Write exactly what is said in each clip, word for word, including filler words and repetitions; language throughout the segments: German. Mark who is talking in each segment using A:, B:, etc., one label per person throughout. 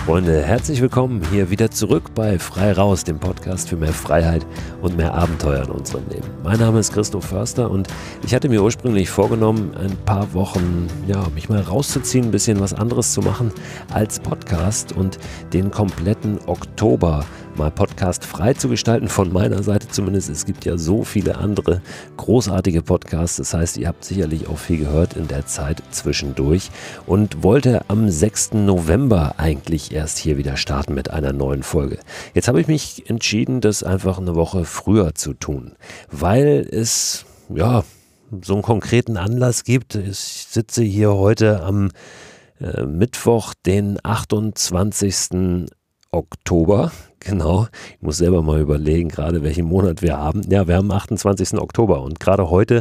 A: Freunde, herzlich willkommen hier wieder zurück bei Frei Raus, dem Podcast für mehr Freiheit und mehr Abenteuer in unserem Leben. Mein Name ist Christoph Förster und ich hatte mir ursprünglich vorgenommen, ein paar Wochen, ja, mich mal rauszuziehen, ein bisschen was anderes zu machen als Podcast und den kompletten Oktober mal Podcast frei zu gestalten, von meiner Seite zumindest. Es gibt ja so viele andere großartige Podcasts, das heißt, ihr habt sicherlich auch viel gehört in der Zeit zwischendurch und wollte am sechsten November eigentlich erst hier wieder starten mit einer neuen Folge. Jetzt habe ich mich entschieden, das einfach eine Woche früher zu tun, weil es, ja, so einen konkreten Anlass gibt. Ich sitze hier heute am äh, Mittwoch, den achtundzwanzigsten Oktober. Genau, ich muss selber mal überlegen, gerade welchen Monat wir haben. Ja, wir haben achtundzwanzigsten Oktober und gerade heute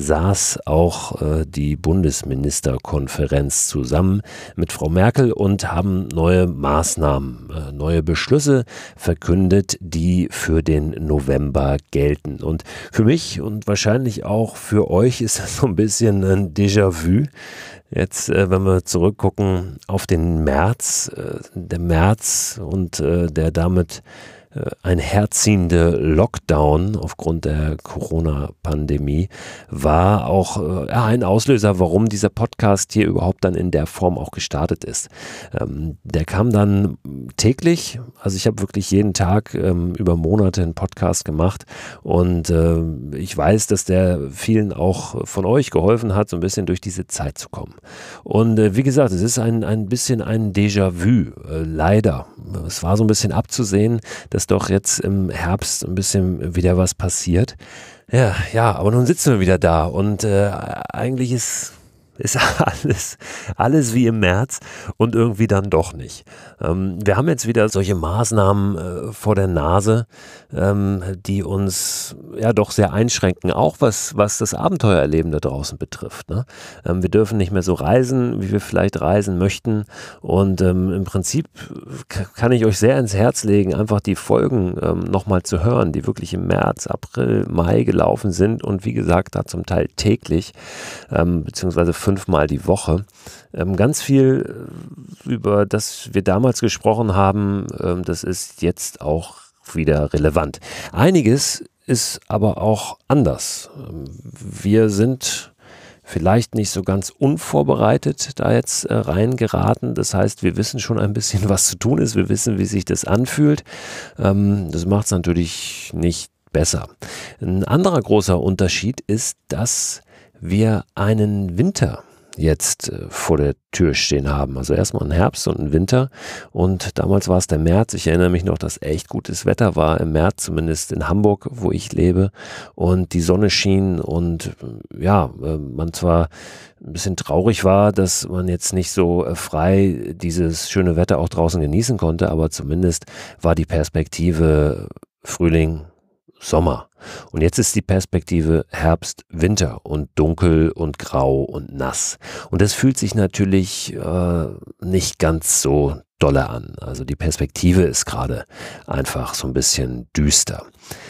A: saß auch äh, die Bundesministerkonferenz zusammen mit Frau Merkel und haben neue Maßnahmen, äh, neue Beschlüsse verkündet, die für den November gelten. Und für mich und wahrscheinlich auch für euch ist das so ein bisschen ein Déjà-vu. Jetzt, äh, wenn wir zurückgucken auf den März, äh, der März und äh, der damit äh, einherziehende Lockdown aufgrund der Corona-Pandemie war auch äh, ein Auslöser, warum dieser Podcast hier überhaupt dann in der Form auch gestartet ist. Ähm, der kam dann täglich, also ich habe wirklich jeden Tag ähm, über Monate einen Podcast gemacht und äh, ich weiß, dass der vielen auch von euch geholfen hat, so ein bisschen durch diese Zeit zu kommen. Und äh, wie gesagt, es ist ein, ein bisschen ein Déjà-vu, äh, leider. Es war so ein bisschen abzusehen, dass doch jetzt im Herbst ein bisschen wieder was passiert. Ja, ja, aber nun sitzen wir wieder da und äh, eigentlich ist ist alles, alles wie im März und irgendwie dann doch nicht. Ähm, wir haben jetzt wieder solche Maßnahmen äh, vor der Nase, ähm, die uns ja doch sehr einschränken, auch was, was das Abenteuererleben da draußen betrifft. Ne? Ähm, wir dürfen nicht mehr so reisen, wie wir vielleicht reisen möchten und ähm, im Prinzip k- kann ich euch sehr ins Herz legen, einfach die Folgen ähm, nochmal zu hören, die wirklich im März, April, Mai gelaufen sind und wie gesagt, da zum Teil täglich, ähm, beziehungsweise fünfmal die Woche. Ähm, ganz viel, über das wir damals gesprochen haben, ähm, das ist jetzt auch wieder relevant. Einiges ist aber auch anders. Ähm, wir sind vielleicht nicht so ganz unvorbereitet da jetzt äh, reingeraten. Das heißt, wir wissen schon ein bisschen, was zu tun ist. Wir wissen, wie sich das anfühlt. Ähm, das macht es natürlich nicht besser. Ein anderer großer Unterschied ist, dass wir einen Winter jetzt äh, vor der Tür stehen haben. Also erstmal einen Herbst und einen Winter und damals war es der März. Ich erinnere mich noch, dass echt gutes Wetter war im März, zumindest in Hamburg, wo ich lebe und die Sonne schien und äh, ja, äh, man zwar ein bisschen traurig war, dass man jetzt nicht so äh, frei dieses schöne Wetter auch draußen genießen konnte, aber zumindest war die Perspektive Frühling, Sommer. Und jetzt ist die Perspektive Herbst, Winter und dunkel und grau und nass. Und das fühlt sich natürlich äh, nicht ganz so dolle an. Also die Perspektive ist gerade einfach so ein bisschen düster.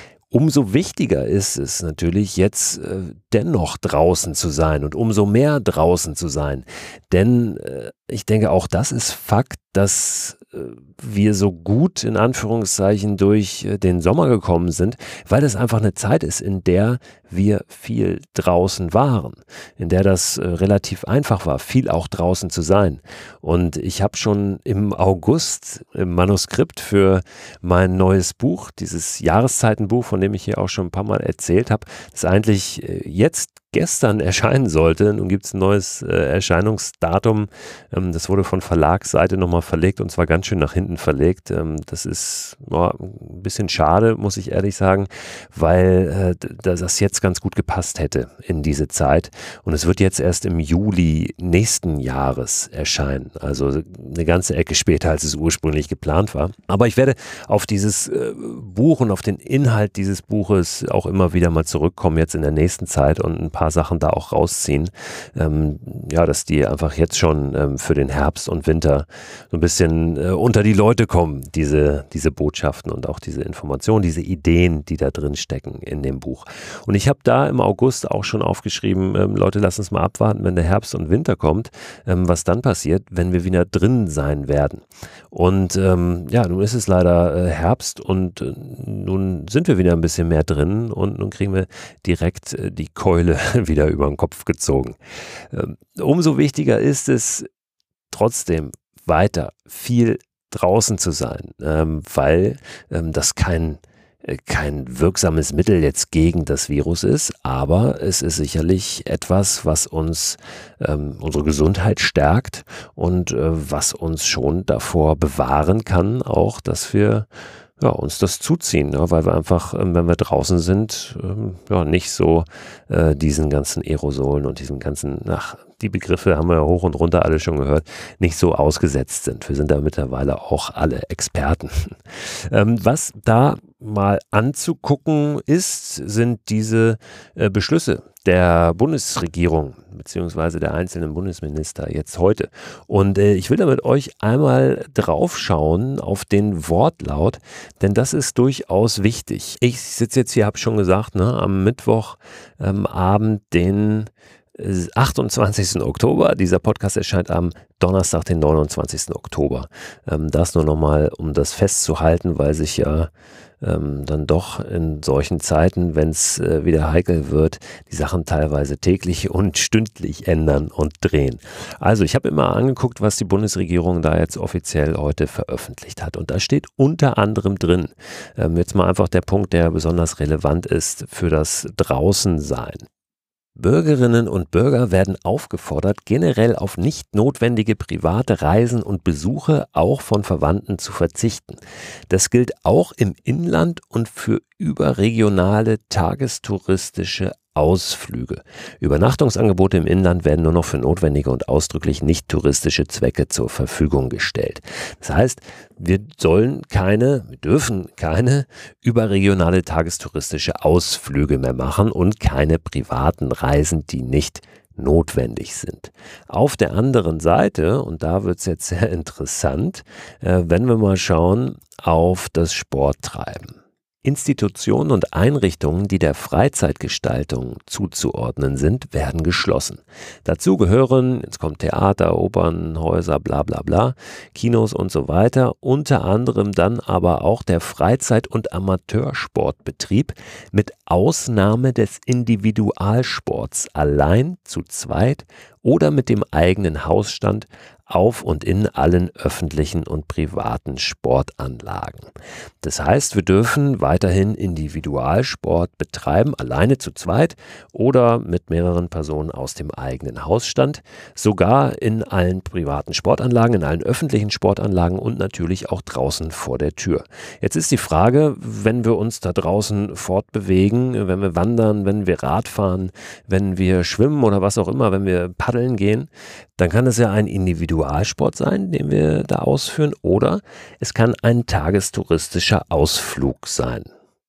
A: Umso wichtiger ist es natürlich jetzt äh, dennoch draußen zu sein und umso mehr draußen zu sein. Denn äh, ich denke, auch das ist Fakt, dass äh, wir so gut in Anführungszeichen durch äh, den Sommer gekommen sind, weil das einfach eine Zeit ist, in der wir viel draußen waren, in der das äh, relativ einfach war, viel auch draußen zu sein. Und ich habe schon im August im Manuskript für mein neues Buch, dieses Jahreszeitenbuch, von dem ich hier auch schon ein paar Mal erzählt habe, das eigentlich äh, jetzt gestern erscheinen sollte. Nun gibt es ein neues äh, Erscheinungsdatum. Ähm, das wurde von Verlagsseite nochmal verlegt und zwar ganz schön nach hinten verlegt. Ähm, das ist oh, ein bisschen schade, muss ich ehrlich sagen, weil äh, das jetzt ganz gut gepasst hätte in diese Zeit. Und es wird jetzt erst im Juli nächsten Jahres erscheinen. Also eine ganze Ecke später, als es ursprünglich geplant war. Aber ich werde auf dieses äh, Buch und auf den Inhalt dieses Buches auch immer wieder mal zurückkommen jetzt in der nächsten Zeit und ein paar Sachen da auch rausziehen. Ähm, ja, dass die einfach jetzt schon ähm, für den Herbst und Winter so ein bisschen äh, unter die Leute kommen, diese, diese Botschaften und auch diese Informationen, diese Ideen, die da drin stecken in dem Buch. Und ich Ich habe da im August auch schon aufgeschrieben, ähm, Leute, lasst uns mal abwarten, wenn der Herbst und Winter kommt, ähm, was dann passiert, wenn wir wieder drin sein werden. Und ähm, ja, nun ist es leider äh, Herbst und äh, nun sind wir wieder ein bisschen mehr drin und nun kriegen wir direkt äh, die Keule wieder über den Kopf gezogen. Ähm, umso wichtiger ist es trotzdem weiter viel draußen zu sein, ähm, weil ähm, das kein kein wirksames Mittel jetzt gegen das Virus ist, aber es ist sicherlich etwas, was uns ähm, unsere Gesundheit stärkt und äh, was uns schon davor bewahren kann, auch, dass wir ja, uns das zuziehen, ja, weil wir einfach, ähm, wenn wir draußen sind, ähm, ja, nicht so äh, diesen ganzen Aerosolen und diesen ganzen, ach, die Begriffe haben wir ja hoch und runter alle schon gehört, nicht so ausgesetzt sind. Wir sind da mittlerweile auch alle Experten. Ähm, was da mal anzugucken ist, sind diese äh, Beschlüsse der Bundesregierung beziehungsweise der einzelnen Bundesminister jetzt heute. Und äh, ich will da mit euch einmal draufschauen auf den Wortlaut, denn das ist durchaus wichtig. Ich sitze jetzt hier, habe schon gesagt, ne, am Mittwochabend, ähm, den achtundzwanzigsten Oktober. Dieser Podcast erscheint am Donnerstag, den neunundzwanzigsten Oktober. Ähm, das nur nochmal, um das festzuhalten, weil sich ja ähm, dann doch in solchen Zeiten, wenn es äh, wieder heikel wird, die Sachen teilweise täglich und stündlich ändern und drehen. Also ich habe immer angeguckt, was die Bundesregierung da jetzt offiziell heute veröffentlicht hat. Und da steht unter anderem drin, ähm, jetzt mal einfach der Punkt, der besonders relevant ist für das Draußensein. Bürgerinnen und Bürger werden aufgefordert, generell auf nicht notwendige private Reisen und Besuche auch von Verwandten zu verzichten. Das gilt auch im Inland und für überregionale tagestouristische Ausflüge. Übernachtungsangebote im Inland werden nur noch für notwendige und ausdrücklich nicht touristische Zwecke zur Verfügung gestellt. Das heißt, wir sollen keine, wir dürfen keine überregionale tagestouristische Ausflüge mehr machen und keine privaten Reisen, die nicht notwendig sind. Auf der anderen Seite, und da wird es jetzt sehr interessant, äh, wenn wir mal schauen auf das Sporttreiben. Institutionen und Einrichtungen, die der Freizeitgestaltung zuzuordnen sind, werden geschlossen. Dazu gehören, jetzt kommt Theater, Opernhäuser, bla bla bla, Kinos und so weiter, unter anderem dann aber auch der Freizeit- und Amateursportbetrieb mit Ausnahme des Individualsports allein, zu zweit oder mit dem eigenen Hausstand auf und in allen öffentlichen und privaten Sportanlagen. Das heißt, wir dürfen weiterhin Individualsport betreiben, alleine zu zweit oder mit mehreren Personen aus dem eigenen Hausstand, sogar in allen privaten Sportanlagen, in allen öffentlichen Sportanlagen und natürlich auch draußen vor der Tür. Jetzt ist die Frage, wenn wir uns da draußen fortbewegen, wenn wir wandern, wenn wir Radfahren, wenn wir schwimmen oder was auch immer, wenn wir paddeln gehen, dann kann es ja ein Individualsport sein, den wir da ausführen, oder es kann ein tagestouristischer Ausflug sein.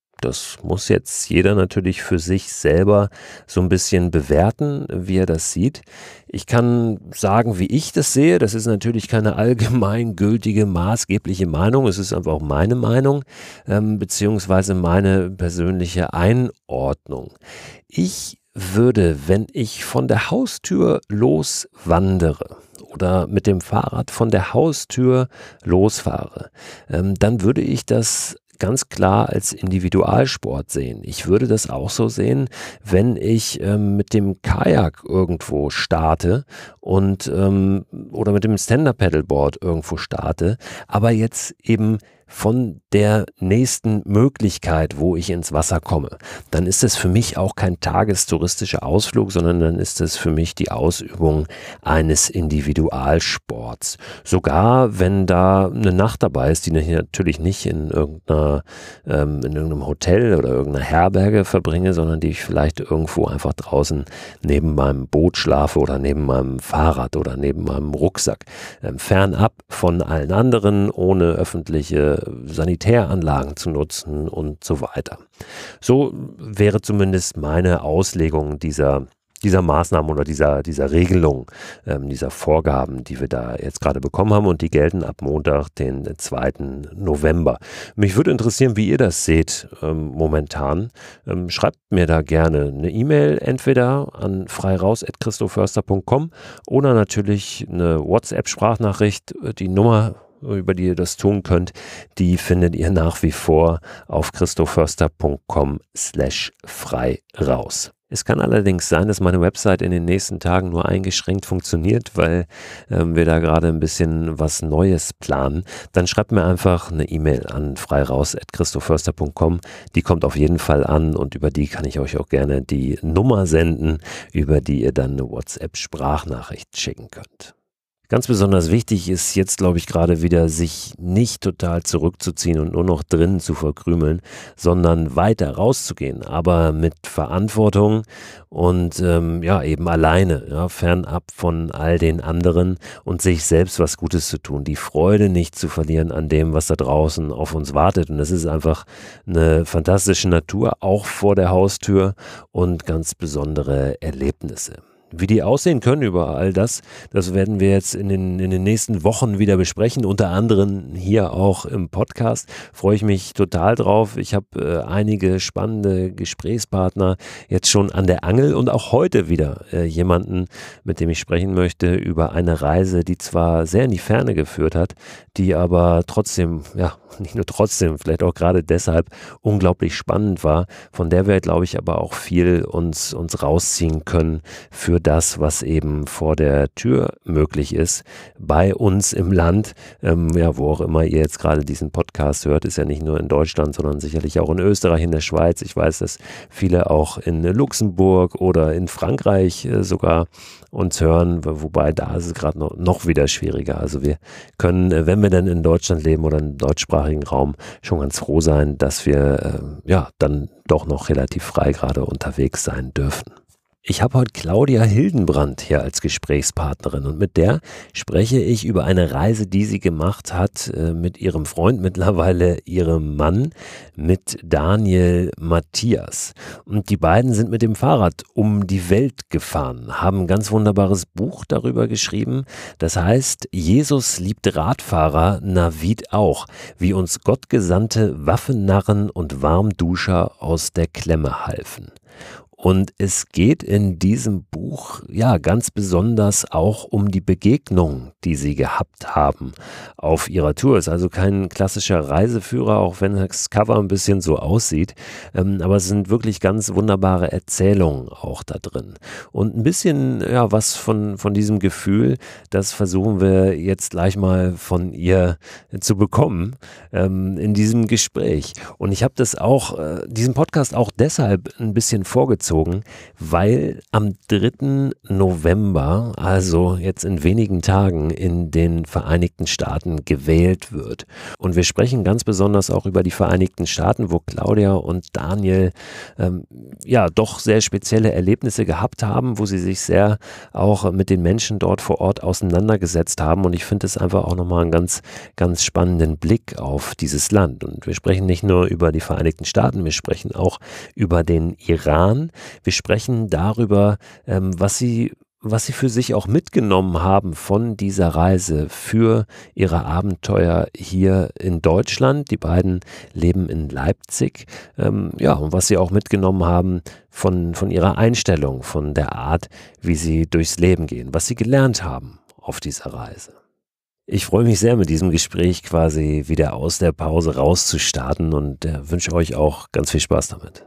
A: Das muss jetzt jeder natürlich für sich selber so ein bisschen bewerten, wie er das sieht. Ich kann sagen, wie ich das sehe. Das ist natürlich keine allgemeingültige, maßgebliche Meinung. Es ist einfach auch meine Meinung, ähm, beziehungsweise meine persönliche Einordnung. Ich würde, wenn ich von der Haustür los wandere oder mit dem Fahrrad von der Haustür losfahre, ähm, dann würde ich das ganz klar als Individualsport sehen. Ich würde das auch so sehen, wenn ich ähm, mit dem Kajak irgendwo starte und ähm, oder mit dem Stand-Up-Paddleboard irgendwo starte, aber jetzt eben von der nächsten Möglichkeit, wo ich ins Wasser komme, dann ist es für mich auch kein tagestouristischer Ausflug, sondern dann ist es für mich die Ausübung eines Individualsports. Sogar wenn da eine Nacht dabei ist, die ich natürlich nicht in irgendeiner, ähm, in irgendeinem Hotel oder irgendeiner Herberge verbringe, sondern die ich vielleicht irgendwo einfach draußen neben meinem Boot schlafe oder neben meinem Fahrrad oder neben meinem Rucksack. Ähm, fernab von allen anderen, ohne öffentliche Sanitäranlagen zu nutzen und so weiter. So wäre zumindest meine Auslegung dieser dieser Maßnahmen oder dieser, dieser Regelung, ähm, dieser Vorgaben, die wir da jetzt gerade bekommen haben und die gelten ab Montag, den zweiten November. Mich würde interessieren, wie ihr das seht ähm, momentan. Ähm, schreibt mir da gerne eine E-Mail, entweder an freiraus at christoförster punkt com oder natürlich eine WhatsApp-Sprachnachricht. Die Nummer, über die ihr das tun könnt, die findet ihr nach wie vor auf christoförster punkt com slash frei raus. Es kann allerdings sein, dass meine Website in den nächsten Tagen nur eingeschränkt funktioniert, weil ähm, wir da gerade ein bisschen was Neues planen. Dann schreibt mir einfach eine E-Mail an freiraus at christoförster punkt com. Die kommt auf jeden Fall an und über die kann ich euch auch gerne die Nummer senden, über die ihr dann eine WhatsApp-Sprachnachricht schicken könnt. Ganz besonders wichtig ist jetzt, glaube ich, gerade wieder, sich nicht total zurückzuziehen und nur noch drinnen zu verkrümeln, sondern weiter rauszugehen, aber mit Verantwortung und ähm, ja, eben alleine, ja, fernab von all den anderen und sich selbst was Gutes zu tun, die Freude nicht zu verlieren an dem, was da draußen auf uns wartet. Und das ist einfach eine fantastische Natur, auch vor der Haustür und ganz besondere Erlebnisse. Wie die aussehen können über all das, das werden wir jetzt in den, in den nächsten Wochen wieder besprechen, unter anderem hier auch im Podcast. Freue ich mich total drauf. Ich habe äh, einige spannende Gesprächspartner jetzt schon an der Angel und auch heute wieder äh, jemanden, mit dem ich sprechen möchte über eine Reise, die zwar sehr in die Ferne geführt hat, die aber trotzdem, ja, nicht nur trotzdem, vielleicht auch gerade deshalb unglaublich spannend war, von der wir, glaube ich, aber auch viel uns, uns rausziehen können für das, was eben vor der Tür möglich ist, bei uns im Land, ähm, ja, wo auch immer ihr jetzt gerade diesen Podcast hört, ist ja nicht nur in Deutschland, sondern sicherlich auch in Österreich, in der Schweiz. Ich weiß, dass viele auch in Luxemburg oder in Frankreich äh, sogar uns hören, wobei da ist es gerade noch, noch wieder schwieriger. Also wir können, äh, wenn wir dann in Deutschland leben oder im deutschsprachigen Raum, schon ganz froh sein, dass wir äh, ja dann doch noch relativ frei gerade unterwegs sein dürfen. Ich habe heute Claudia Hildenbrand hier als Gesprächspartnerin und mit der spreche ich über eine Reise, die sie gemacht hat äh, mit ihrem Freund, mittlerweile ihrem Mann, mit Daniel Matthias. Und die beiden sind mit dem Fahrrad um die Welt gefahren, haben ein ganz wunderbares Buch darüber geschrieben. Das heißt, Jesus liebt Radfahrer, Navid auch, wie uns gottgesandte Waffennarren und Warmduscher aus der Klemme halfen. Und es geht in diesem Buch ja ganz besonders auch um die Begegnung, die sie gehabt haben auf ihrer Tour. Es ist also kein klassischer Reiseführer, auch wenn das Cover ein bisschen so aussieht. Ähm, aber es sind wirklich ganz wunderbare Erzählungen auch da drin. Und ein bisschen ja was von, von diesem Gefühl, das versuchen wir jetzt gleich mal von ihr zu bekommen ähm, in diesem Gespräch. Und ich habe das auch, äh, diesen Podcast auch deshalb ein bisschen vorgezogen, weil am dritten November, also jetzt in wenigen Tagen, in den Vereinigten Staaten gewählt wird. Und wir sprechen ganz besonders auch über die Vereinigten Staaten, wo Claudia und Daniel ähm, ja doch sehr spezielle Erlebnisse gehabt haben, wo sie sich sehr auch mit den Menschen dort vor Ort auseinandergesetzt haben. Und ich finde es einfach auch nochmal einen ganz, ganz spannenden Blick auf dieses Land. Und wir sprechen nicht nur über die Vereinigten Staaten, wir sprechen auch über den Iran. Wir sprechen darüber, ähm, was sie, was sie für sich auch mitgenommen haben von dieser Reise für ihre Abenteuer hier in Deutschland. Die beiden leben in Leipzig. Ähm, ja, und was sie auch mitgenommen haben von, von ihrer Einstellung, von der Art, wie sie durchs Leben gehen, was sie gelernt haben auf dieser Reise. Ich freue mich sehr, mit diesem Gespräch quasi wieder aus der Pause rauszustarten und äh, wünsche euch auch ganz viel Spaß damit.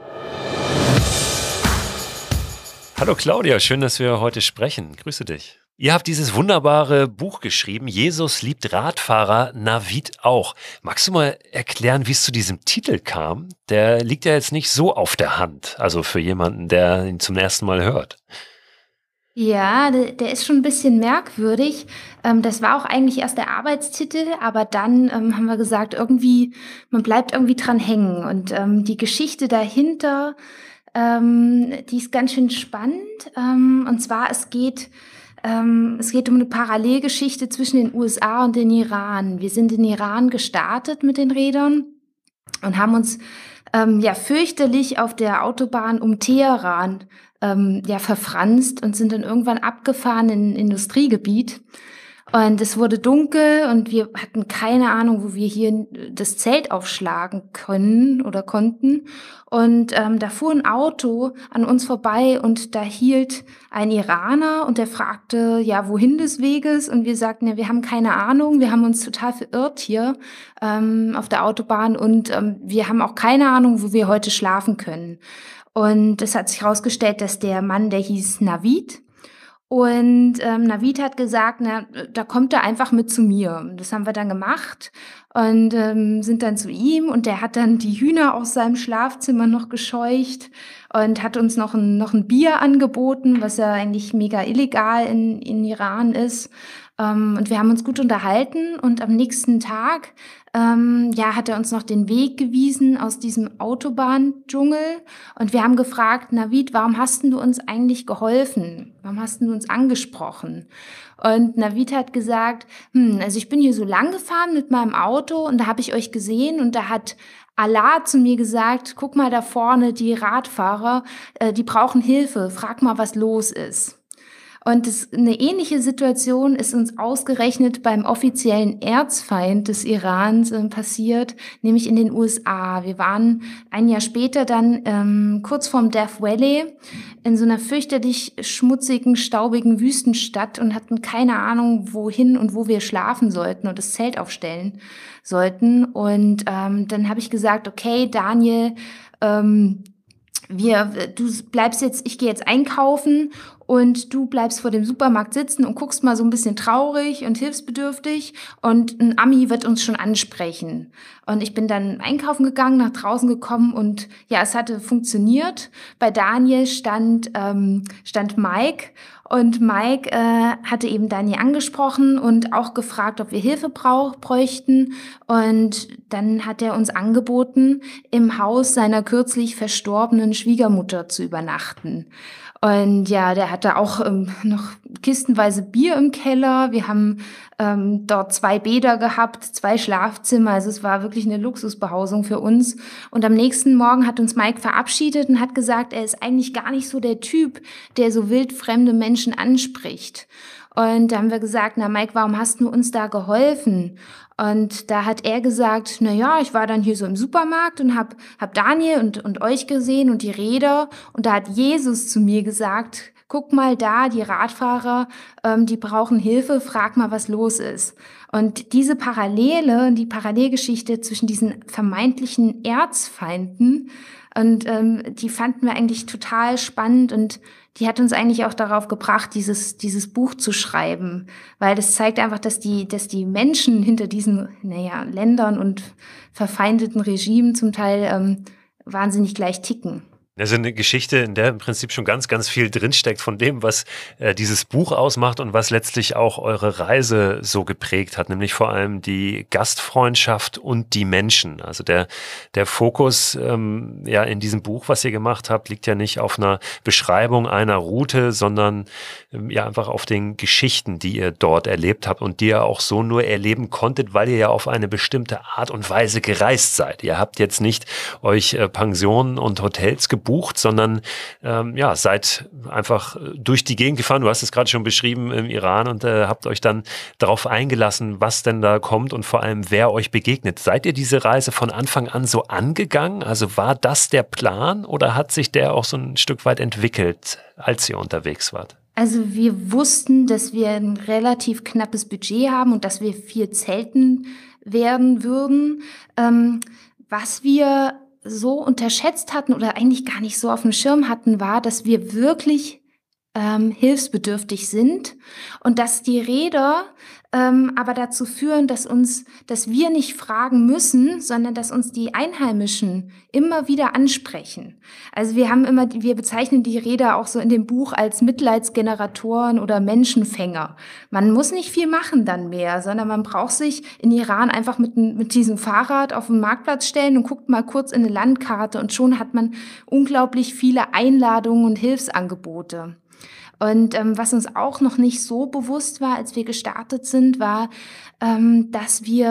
A: Hallo Claudia, schön, dass wir heute sprechen. Grüße dich. Ihr habt dieses wunderbare Buch geschrieben, Jesus liebt Radfahrer, Navid auch. Magst du mal erklären, wie es zu diesem Titel kam? Der liegt ja jetzt nicht so auf der Hand, also für jemanden, der ihn zum ersten Mal hört.
B: Ja, der, der ist schon ein bisschen merkwürdig. Ähm, das war auch eigentlich erst der Arbeitstitel, aber dann ähm, haben wir gesagt, irgendwie, man bleibt irgendwie dran hängen. Und ähm, die Geschichte dahinter, ähm, die ist ganz schön spannend. Ähm, und zwar, es geht, ähm, es geht um eine Parallelgeschichte zwischen den U S A und den Iran. Wir sind in Iran gestartet mit den Rädern und haben uns ähm, ja fürchterlich auf der Autobahn um Teheran ähm, ja verfranst und sind dann irgendwann abgefahren in 'n Industriegebiet. Und es wurde dunkel und wir hatten keine Ahnung, wo wir hier n das Zelt aufschlagen können oder konnten. Und, ähm, da fuhr 'n Auto an uns vorbei und da hielt ein Iraner und der fragte, ja, wohin des Weges? Und wir sagten: „Ja, wir haben keine Ahnung, wir haben uns total verirrt hier, ähm, auf der Autobahn und, ähm, wir haben auch keine Ahnung, wo wir heute schlafen können.“ Und es hat sich rausgestellt, dass der Mann, der hieß Navid. Und, ähm, Navid hat gesagt: „Na, äh, da kommt er einfach mit zu mir.“ Und das haben wir dann gemacht und, ähm, sind dann zu ihm und der hat dann die Hühner aus seinem Schlafzimmer noch gescheucht und hat uns noch 'n noch 'n Bier angeboten, was ja eigentlich mega illegal in in Iran ist. Ähm, und wir haben uns gut unterhalten und am nächsten Tag, ähm, ja, hat er uns noch den Weg gewiesen aus diesem Autobahndschungel und wir haben gefragt: „Navid, warum hast 'n du uns eigentlich geholfen? Warum hast 'n du uns angesprochen?“ Und Navid hat gesagt: „Hm, also ich bin hier so lang gefahren mit meinem Auto und da habe ich euch gesehen und da hat Allah zu mir gesagt: ‚Guck mal da vorne, die Radfahrer, äh, die brauchen Hilfe. Frag mal, was los ist.‘“ Und das 'ne ähnliche Situation ist uns ausgerechnet beim offiziellen Erzfeind des Irans, ähm, passiert, nämlich in den U S A. Wir waren ein Jahr später dann, ähm, kurz vorm Death Valley in so 'ner fürchterlich schmutzigen, staubigen Wüstenstadt und hatten keine Ahnung, wohin und wo wir schlafen sollten und das Zelt aufstellen sollten. Und, ähm, dann habe ich gesagt: „Okay, Daniel, ähm, wir du bleibst jetzt ich gehe jetzt einkaufen und du bleibst vor dem Supermarkt sitzen und guckst mal so 'n bisschen traurig und hilfsbedürftig und 'n Ami wird uns schon ansprechen.“ Und ich bin dann einkaufen gegangen, nach draußen gekommen und ja, es hatte funktioniert. Bei Daniel stand ähm, stand Mike und Mike, äh, hatte eben Daniel angesprochen und auch gefragt, ob wir Hilfe brauch bräuchten. Und dann hat er uns angeboten, im Haus seiner kürzlich verstorbenen Schwiegermutter zu übernachten. Und ja, der hatte auch, ähm, noch kistenweise Bier im Keller. Wir haben, ähm, dort zwei Bäder gehabt, zwei Schlafzimmer. Also, es war wirklich 'ne Luxusbehausung für uns. Und am nächsten Morgen hat uns Mike verabschiedet und hat gesagt, er ist eigentlich gar nicht so der Typ, der so wildfremde Menschen anspricht. Und da haben wir gesagt: „Na Mike, warum hast 'n uns da geholfen?“ Und da hat er gesagt: „Na ja, ich war dann hier so im Supermarkt und habe habe Daniel und und euch gesehen und die Räder und da hat Jesus zu mir gesagt: ‚Guck mal da, die Radfahrer, ähm, die brauchen Hilfe, frag mal, was los ist.‘“ Und diese Parallele, die Parallelgeschichte zwischen diesen vermeintlichen Erzfeinden und, ähm, die fanden wir eigentlich total spannend und die hat uns eigentlich auch darauf gebracht, dieses dieses Buch zu schreiben, weil das zeigt einfach, dass die dass die Menschen hinter diesen, na ja, Ländern und verfeindeten Regimen zum Teil, ähm, wahnsinnig gleich ticken.
A: Also 'ne Geschichte, in der im Prinzip schon ganz, ganz viel drinsteckt von dem, was, äh, dieses Buch ausmacht und was letztlich auch eure Reise so geprägt hat, nämlich vor allem die Gastfreundschaft und die Menschen. Also der der Fokus, ähm, ja, in diesem Buch, was ihr gemacht habt, liegt ja nicht auf 'ner Beschreibung einer Route, sondern, ähm, ja, einfach auf den Geschichten, die ihr dort erlebt habt und die ihr auch so nur erleben konntet, weil ihr ja auf eine bestimmte Art und Weise gereist seid. Ihr habt jetzt nicht euch, äh, Pensionen und Hotels gebucht, sondern, ähm, ja, seid einfach durch die Gegend gefahren. Du hast es grade schon beschrieben im Iran und, äh, habt euch dann darauf eingelassen, was denn da kommt und vor allem, wer euch begegnet. Seid ihr diese Reise von Anfang an so angegangen? Also, war das der Plan oder hat sich der auch so 'n Stück weit entwickelt, als ihr unterwegs wart?
B: Also, wir wussten, dass wir 'n relativ knappes Budget haben und dass wir viel zelten werden würden. Ähm, was wir so unterschätzt hatten oder eigentlich gar nicht so aufm Schirm hatten, war, dass wir wirklich, ähm, hilfsbedürftig sind und dass die Räder, ähm, aber dazu führen, dass uns dass wir nicht fragen müssen, sondern dass uns die Einheimischen immer wieder ansprechen. Also, wir haben immer wir bezeichnen die Räder auch so in dem Buch als Mitleidsgeneratoren oder Menschenfänger. Man muss nicht viel machen dann mehr, sondern man braucht sich in Iran einfach mit 'n mit diesem Fahrrad auf 'n Marktplatz stellen und guckt mal kurz in 'ne Landkarte und schon hat man unglaublich viele Einladungen und Hilfsangebote. Und, ähm, was uns auch noch nicht so bewusst war, als wir gestartet sind, war, ähm, dass wir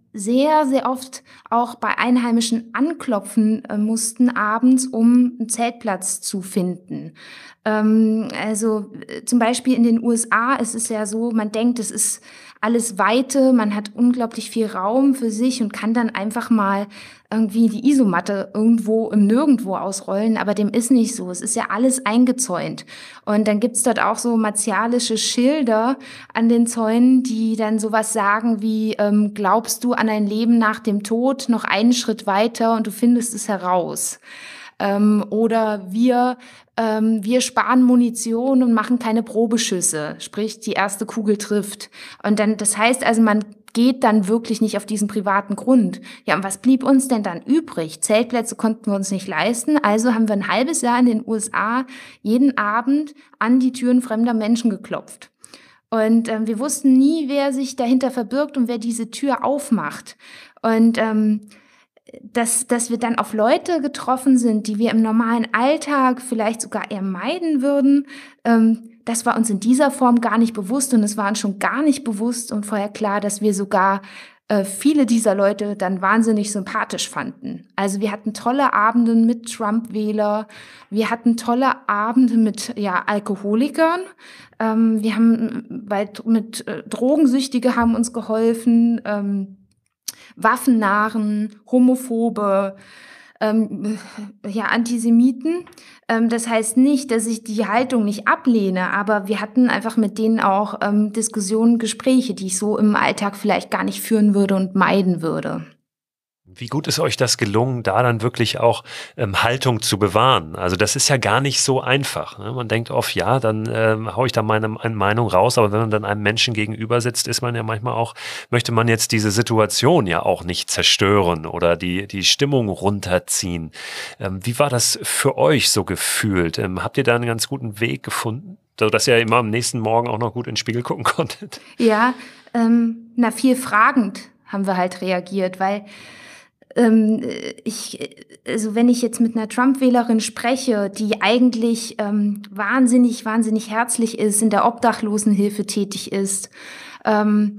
B: sehr, sehr oft auch bei Einheimischen anklopfen äh, mussten abends, um einen Zeltplatz zu finden. Ähm, also äh, zum Beispiel in den U S A ist es ja so, man denkt, es ist alles Weite, man hat unglaublich viel Raum für sich und kann dann einfach mal irgendwie die Isomatte irgendwo im Nirgendwo ausrollen, aber dem ist nicht so. Es ist ja alles eingezäunt. Und dann gibt's dort auch so martialische Schilder an den Zäunen, die dann sowas sagen wie, ähm, glaubst du an ein Leben nach dem Tod, noch einen Schritt weiter und du findest es heraus. Ähm, oder wir, ähm, wir sparen Munition und machen keine Probeschüsse, sprich die erste Kugel trifft. Und dann, das heißt also, man geht dann wirklich nicht auf diesen privaten Grund. Ja, und was blieb uns denn dann übrig? Zeltplätze konnten wir uns nicht leisten, also haben wir ein halbes Jahr in den U S A jeden Abend an die Türen fremder Menschen geklopft. Und ähm, wir wussten nie, wer sich dahinter verbirgt und wer diese Tür aufmacht. Und ähm, dass, dass wir dann auf Leute getroffen sind, die wir im normalen Alltag vielleicht sogar eher meiden würden, ähm, das war uns in dieser Form gar nicht bewusst und es war uns schon gar nicht bewusst und vorher klar, dass wir sogar äh, viele dieser Leute dann wahnsinnig sympathisch fanden. Also wir hatten tolle Abende mit Trump-Wähler, wir hatten tolle Abende mit ja, Alkoholikern, ähm, wir haben weil, mit äh, Drogensüchtige haben uns geholfen, ähm, Waffennarren, Homophobe, ähm, ja, Antisemiten. Ähm, das heißt nicht, dass ich die Haltung nicht ablehne, aber wir hatten einfach mit denen auch ähm, Diskussionen, Gespräche, die ich so im Alltag vielleicht gar nicht führen würde und meiden würde.
A: Wie gut ist euch das gelungen, da dann wirklich auch ähm, Haltung zu bewahren? Also das ist ja gar nicht so einfach. Ne? Man denkt oft, ja, dann ähm, haue ich da meine, meine Meinung raus, aber wenn man dann einem Menschen gegenüber sitzt, ist man ja manchmal auch, möchte man jetzt diese Situation ja auch nicht zerstören oder die, die Stimmung runterziehen. Ähm, wie war das für euch so gefühlt? Ähm, habt ihr da einen ganz guten Weg gefunden, sodass ihr immer am nächsten Morgen auch noch gut in den Spiegel gucken konntet?
B: Ja, ähm, na, viel fragend haben wir halt reagiert, weil Ähm, ich, also wenn ich jetzt mit einer Trump-Wählerin spreche, die eigentlich ähm, wahnsinnig, wahnsinnig herzlich ist, in der Obdachlosenhilfe tätig ist, ähm,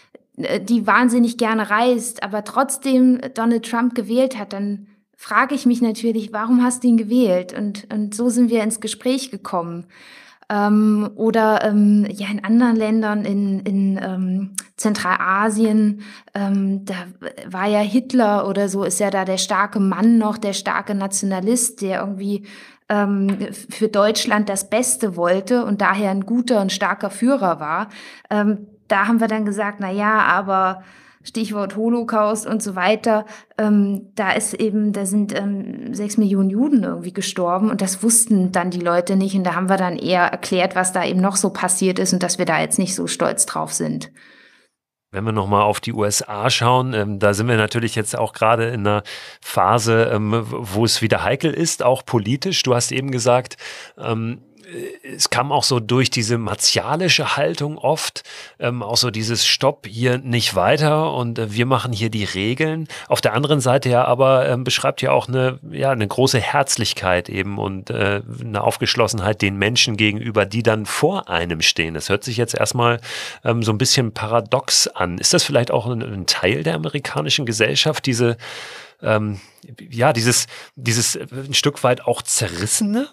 B: die wahnsinnig gerne reist, aber trotzdem Donald Trump gewählt hat, dann frage ich mich natürlich, warum hast du ihn gewählt? Und, und so sind wir ins Gespräch gekommen. Ähm, oder ähm, ja, in anderen Ländern, in, in ähm, Zentralasien, ähm, da war ja Hitler oder so, ist ja da der starke Mann noch, der starke Nationalist, der irgendwie ähm, für Deutschland das Beste wollte und daher ein guter und starker Führer war. Ähm, da haben wir dann gesagt, na ja, aber Stichwort Holocaust und so weiter, ähm, da ist eben, da sind ähm, sechs Millionen Juden irgendwie gestorben und das wussten dann die Leute nicht und da haben wir dann eher erklärt, was da eben noch so passiert ist und dass wir da jetzt nicht so stolz drauf sind.
A: Wenn wir nochmal auf die U S A schauen, ähm, da sind wir natürlich jetzt auch gerade in einer Phase, ähm, wo es wieder heikel ist, auch politisch. Du hast eben gesagt, ähm, es kam auch so durch diese martialische Haltung oft, ähm, auch so dieses Stopp hier nicht weiter und äh, wir machen hier die Regeln. Auf der anderen Seite ja aber ähm, beschreibt ja auch eine, ja, eine große Herzlichkeit eben und äh, eine Aufgeschlossenheit den Menschen gegenüber, die dann vor einem stehen. Das hört sich jetzt erstmal ähm, so ein bisschen paradox an. Ist das vielleicht auch ein, ein Teil der amerikanischen Gesellschaft, diese, ähm, ja, dieses, dieses äh, ein Stück weit auch Zerrissene?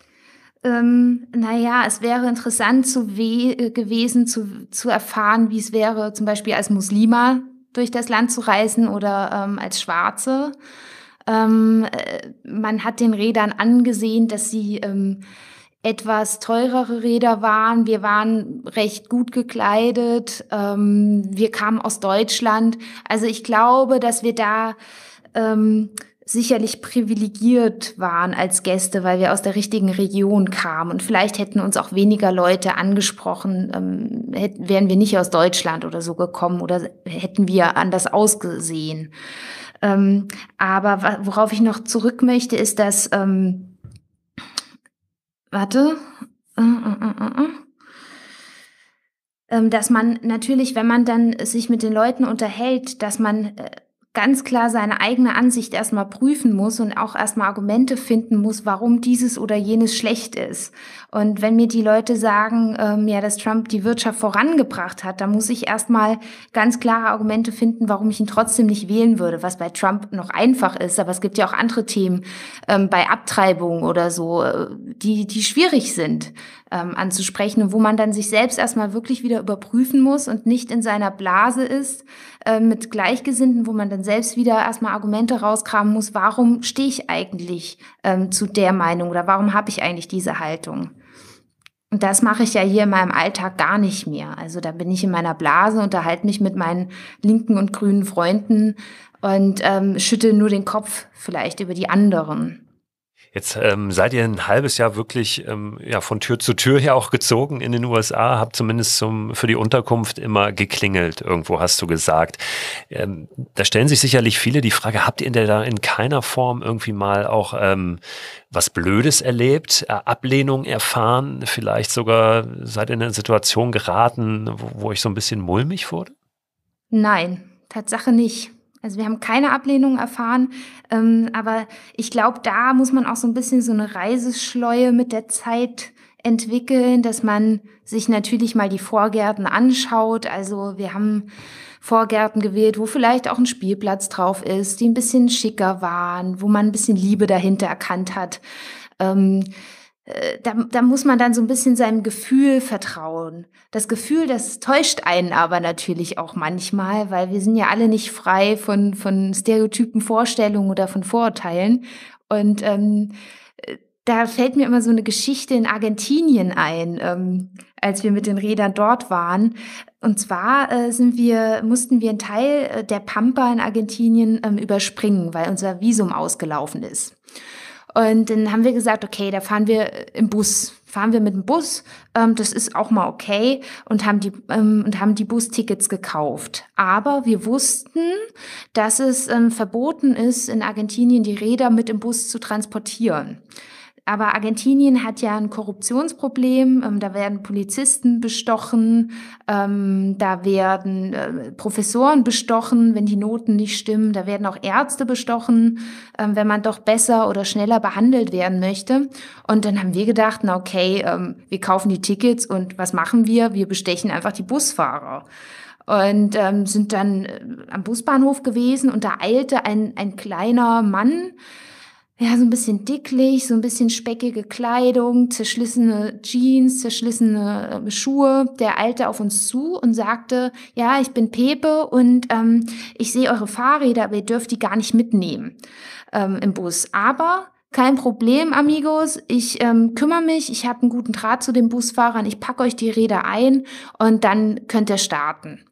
B: Ähm, naja, es wäre interessant zu we äh, gewesen, zu, zu erfahren, wie es wäre, zum Beispiel als Muslima durch das Land zu reisen oder ähm, als Schwarze. Ähm, äh, man hat den Rädern angesehen, dass sie ähm, etwas teurere Räder waren. Wir waren recht gut gekleidet. Ähm, wir kamen aus Deutschland. Also ich glaube, dass wir da ähm, sicherlich privilegiert waren als Gäste, weil wir aus der richtigen Region kamen. Und vielleicht hätten uns auch weniger Leute angesprochen, ähm, hätten, wären wir nicht aus Deutschland oder so gekommen oder hätten wir anders ausgesehen. Ähm, aber worauf ich noch zurück möchte, ist, dass, ähm, warte, äh, äh, äh, äh. Ähm, dass man natürlich, wenn man dann sich mit den Leuten unterhält, dass man äh, ganz klar seine eigene Ansicht erstmal prüfen muss und auch erstmal Argumente finden muss, warum dieses oder jenes schlecht ist. Und wenn mir die Leute sagen, ähm, ja, dass Trump die Wirtschaft vorangebracht hat, dann muss ich erstmal ganz klare Argumente finden, warum ich ihn trotzdem nicht wählen würde, was bei Trump noch einfach ist. Aber es gibt ja auch andere Themen, ähm, bei Abtreibung oder so, äh, die, die schwierig sind ähm, anzusprechen und wo man dann sich selbst erstmal wirklich wieder überprüfen muss und nicht in seiner Blase ist, äh, mit Gleichgesinnten, wo man dann selbst wieder erstmal Argumente rauskramen muss, warum stehe ich eigentlich ähm, zu der Meinung oder warum habe ich eigentlich diese Haltung? Und das mache ich ja hier in meinem Alltag gar nicht mehr. Also da bin ich in meiner Blase, unterhalte mich mit meinen linken und grünen Freunden und ähm, schüttel nur den Kopf vielleicht über die anderen.
A: Jetzt ähm, seid ihr ein halbes Jahr wirklich ähm, ja von Tür zu Tür hier auch gezogen in den U S A, habt zumindest zum, für die Unterkunft immer geklingelt, irgendwo hast du gesagt. Ähm, da stellen sich sicherlich viele die Frage, habt ihr in der da in keiner Form irgendwie mal auch ähm, was Blödes erlebt, äh, Ablehnung erfahren, vielleicht sogar seid ihr in eine Situation geraten, wo, wo euch so ein bisschen mulmig wurde?
B: Nein, Tatsache nicht. Also wir haben keine Ablehnung erfahren, ähm, aber ich glaube, da muss man auch so ein bisschen so eine Reiseschleue mit der Zeit entwickeln, dass man sich natürlich mal die Vorgärten anschaut. Also wir haben Vorgärten gewählt, wo vielleicht auch ein Spielplatz drauf ist, die ein bisschen schicker waren, wo man ein bisschen Liebe dahinter erkannt hat. Ähm, äh, da, da muss man dann so ein bisschen seinem Gefühl vertrauen. Das Gefühl, das täuscht einen aber natürlich auch manchmal, weil wir sind ja alle nicht frei von, von stereotypen Vorstellungen oder von Vorurteilen. Und ähm, äh, da fällt mir immer so eine Geschichte in Argentinien ein, ähm, als wir mit den Rädern dort waren. Und zwar äh, sind wir, mussten wir einen Teil äh, der Pampa in Argentinien ähm, überspringen, weil unser Visum ausgelaufen ist. Und dann haben wir gesagt, okay, da fahren wir im Bus, fahren wir mit dem Bus, ähm, das ist auch mal okay und haben die ähm, und haben die Bustickets gekauft. Aber wir wussten, dass es ähm, verboten ist, in Argentinien die Räder mit im Bus zu transportieren. Aber Argentinien hat ja ein Korruptionsproblem. Ähm, da werden Polizisten bestochen, ähm, da werden äh, Professoren bestochen, wenn die Noten nicht stimmen. Da werden auch Ärzte bestochen, ähm, wenn man doch besser oder schneller behandelt werden möchte. Und dann haben wir gedacht, na okay, ähm, wir kaufen die Tickets und was machen wir? Wir bestechen einfach die Busfahrer. Und ähm, sind dann äh, am Busbahnhof gewesen und da eilte ein, ein kleiner Mann, ja, so ein bisschen dicklich, so ein bisschen speckige Kleidung, zerschlissene Jeans, zerschlissene äh, Schuhe. Der eilte auf uns zu und sagte, ja, ich bin Pepe und ähm, ich sehe eure Fahrräder, aber ihr dürft die gar nicht mitnehmen ähm, im Bus. Aber kein Problem, Amigos, ich ähm, kümmere mich, ich habe einen guten Draht zu den Busfahrern, ich packe euch die Räder ein und dann könnt ihr starten.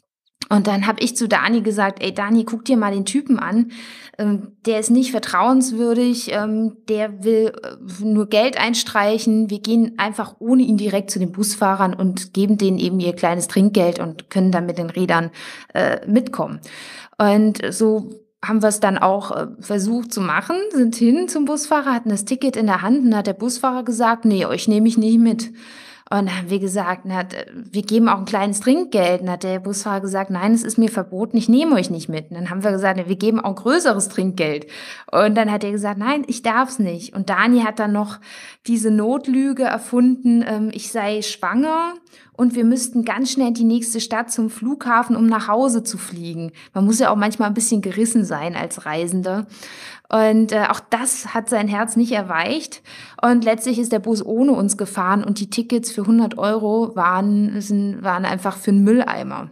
B: Und dann habe ich zu Dani gesagt, ey Dani, guck dir mal den Typen an, ähm, der ist nicht vertrauenswürdig, ähm, der will äh, nur Geld einstreichen, wir gehen einfach ohne ihn direkt zu den Busfahrern und geben denen eben ihr kleines Trinkgeld und können dann mit den Rädern äh, mitkommen. Und so haben wir es dann auch äh, versucht zu machen, sind hin zum Busfahrer, hatten das Ticket in der Hand und hat der Busfahrer gesagt, nee, euch nehme ich nicht mit. Und dann haben wir gesagt, na, wir geben auch ein kleines Trinkgeld. Und dann hat der Busfahrer gesagt, nein, es ist mir verboten, ich nehme euch nicht mit. Und dann haben wir gesagt, na, wir geben auch ein größeres Trinkgeld. Und dann hat er gesagt, nein, ich darf's nicht. Und Dani hat dann noch diese Notlüge erfunden, ähm, ich sei schwanger und wir müssten ganz schnell in die nächste Stadt zum Flughafen, um nach Hause zu fliegen. Man muss ja auch manchmal ein bisschen gerissen sein als Reisender. Und äh, auch das hat sein Herz nicht erweicht. Und letztlich ist der Bus ohne uns gefahren und die Tickets für hundert Euro waren, sind, waren einfach für einen Mülleimer.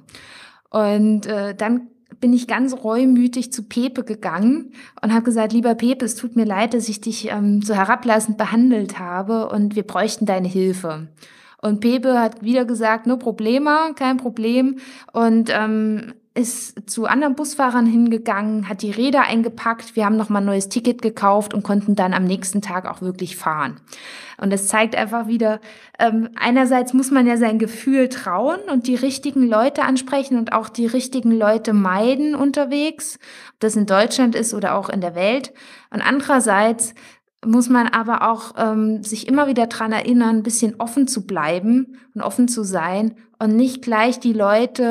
B: Und äh, dann bin ich ganz reumütig zu Pepe gegangen und habe gesagt, lieber Pepe, es tut mir leid, dass ich dich ähm, so herablassend behandelt habe und wir bräuchten deine Hilfe. Und Pepe hat wieder gesagt, no problema, kein Problem. Und ähm, ist zu anderen Busfahrern hingegangen, hat die Räder eingepackt, wir haben nochmal ein neues Ticket gekauft und konnten dann am nächsten Tag auch wirklich fahren. Und das zeigt einfach wieder, ähm, einerseits muss man ja sein Gefühl trauen und die richtigen Leute ansprechen und auch die richtigen Leute meiden unterwegs, ob das in Deutschland ist oder auch in der Welt. Und andererseits muss man aber auch ähm, sich immer wieder dran erinnern, ein bisschen offen zu bleiben und offen zu sein und nicht gleich die Leute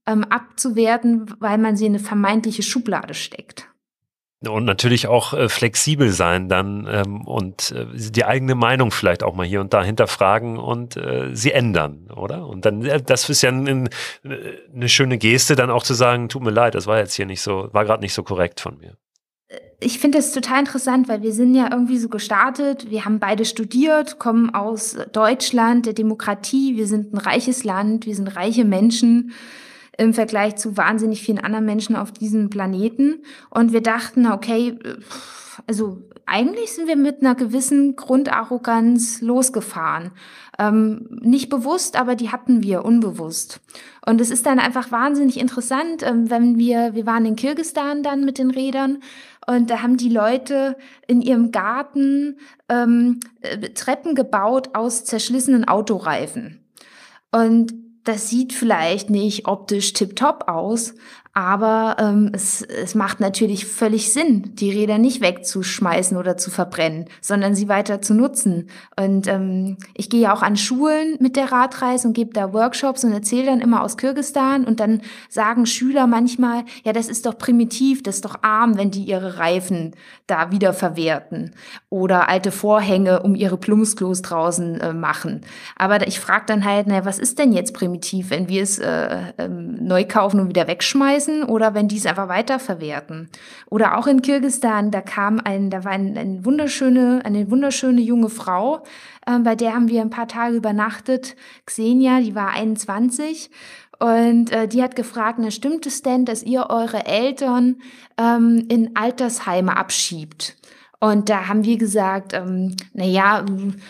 B: ähm, abzuwerten, weil man sie in eine vermeintliche Schublade steckt.
A: Und natürlich auch äh, flexibel sein dann ähm, und äh, die eigene Meinung vielleicht auch mal hier und da hinterfragen und äh, sie ändern, oder? Und dann, äh, das ist ja ein, ein, eine schöne Geste, dann auch zu sagen, tut mir leid, das war jetzt hier nicht so, war gerade nicht so korrekt von mir.
B: Ich finde das total interessant, weil wir sind ja irgendwie so gestartet. Wir haben beide studiert, kommen aus Deutschland, der Demokratie. Wir sind ein reiches Land, wir sind reiche Menschen im Vergleich zu wahnsinnig vielen anderen Menschen auf diesem Planeten. Und wir dachten, okay, also eigentlich sind wir mit einer gewissen Grundarroganz losgefahren. Ähm, nicht bewusst, aber die hatten wir unbewusst. Und es ist dann einfach wahnsinnig interessant, ähm, wenn wir, wir waren in Kirgisistan dann mit den Rädern und da haben die Leute in ihrem Garten ähm, Treppen gebaut aus zerschlissenen Autoreifen. Und das sieht vielleicht nicht optisch tipptopp aus, aber ähm, es, es macht natürlich völlig Sinn, die Räder nicht wegzuschmeißen oder zu verbrennen, sondern sie weiter zu nutzen. Und ähm, ich gehe ja auch an Schulen mit der Radreise und gebe da Workshops und erzähle dann immer aus Kirgisistan und dann sagen Schüler manchmal, ja, das ist doch primitiv, das ist doch arm, wenn die ihre Reifen da wieder verwerten oder alte Vorhänge um ihre Plumpsklos draußen äh, machen. Aber ich frage dann halt, na, was ist denn jetzt primitiv, wenn wir es äh, ähm, neu kaufen und wieder wegschmeißen? Oder wenn die es einfach weiterverwerten. Oder auch in Kirgisistan, da kam ein, da war ein, ein wunderschöne, eine wunderschöne junge Frau, äh, bei der haben wir ein paar Tage übernachtet. Xenia, die war einundzwanzig. Und äh, die hat gefragt, na, stimmt es denn, dass ihr eure Eltern ähm, in Altersheime abschiebt? Und da haben wir gesagt, ähm, na ja,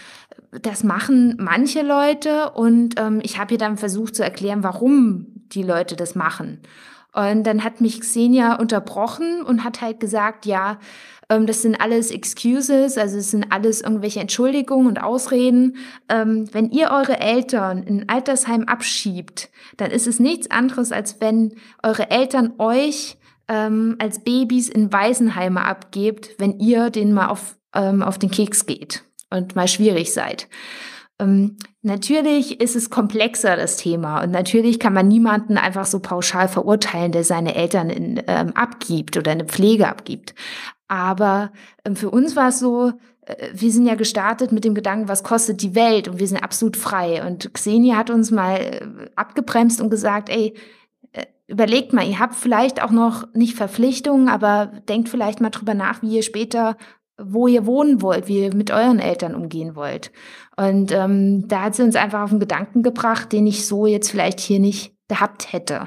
B: das machen manche Leute. Und ähm, ich habe ihr dann versucht zu erklären, warum die Leute das machen. Und dann hat mich Xenia unterbrochen und hat halt gesagt, ja, ähm, das sind alles Excuses, also es sind alles irgendwelche Entschuldigungen und Ausreden. Ähm, wenn ihr eure Eltern in ein Altersheim abschiebt, dann ist es nichts anderes, als wenn eure Eltern euch ähm, als Babys in Waisenheime abgebt, wenn ihr denen mal auf, ähm, auf den Keks geht und mal schwierig seid. Ähm, natürlich ist es komplexer, das Thema. Und natürlich kann man niemanden einfach so pauschal verurteilen, der seine Eltern in, ähm, abgibt oder eine Pflege abgibt. Aber ähm, für uns war es so, äh, wir sind ja gestartet mit dem Gedanken, was kostet die Welt? Und wir sind absolut frei. Und Xenia hat uns mal äh, abgebremst und gesagt, ey, äh, überlegt mal, ihr habt vielleicht auch noch nicht Verpflichtungen, aber denkt vielleicht mal drüber nach, wie ihr später wo ihr wohnen wollt, wie ihr mit euren Eltern umgehen wollt. Und ähm, da hat sie uns einfach auf einen Gedanken gebracht, den ich so jetzt vielleicht hier nicht gehabt hätte.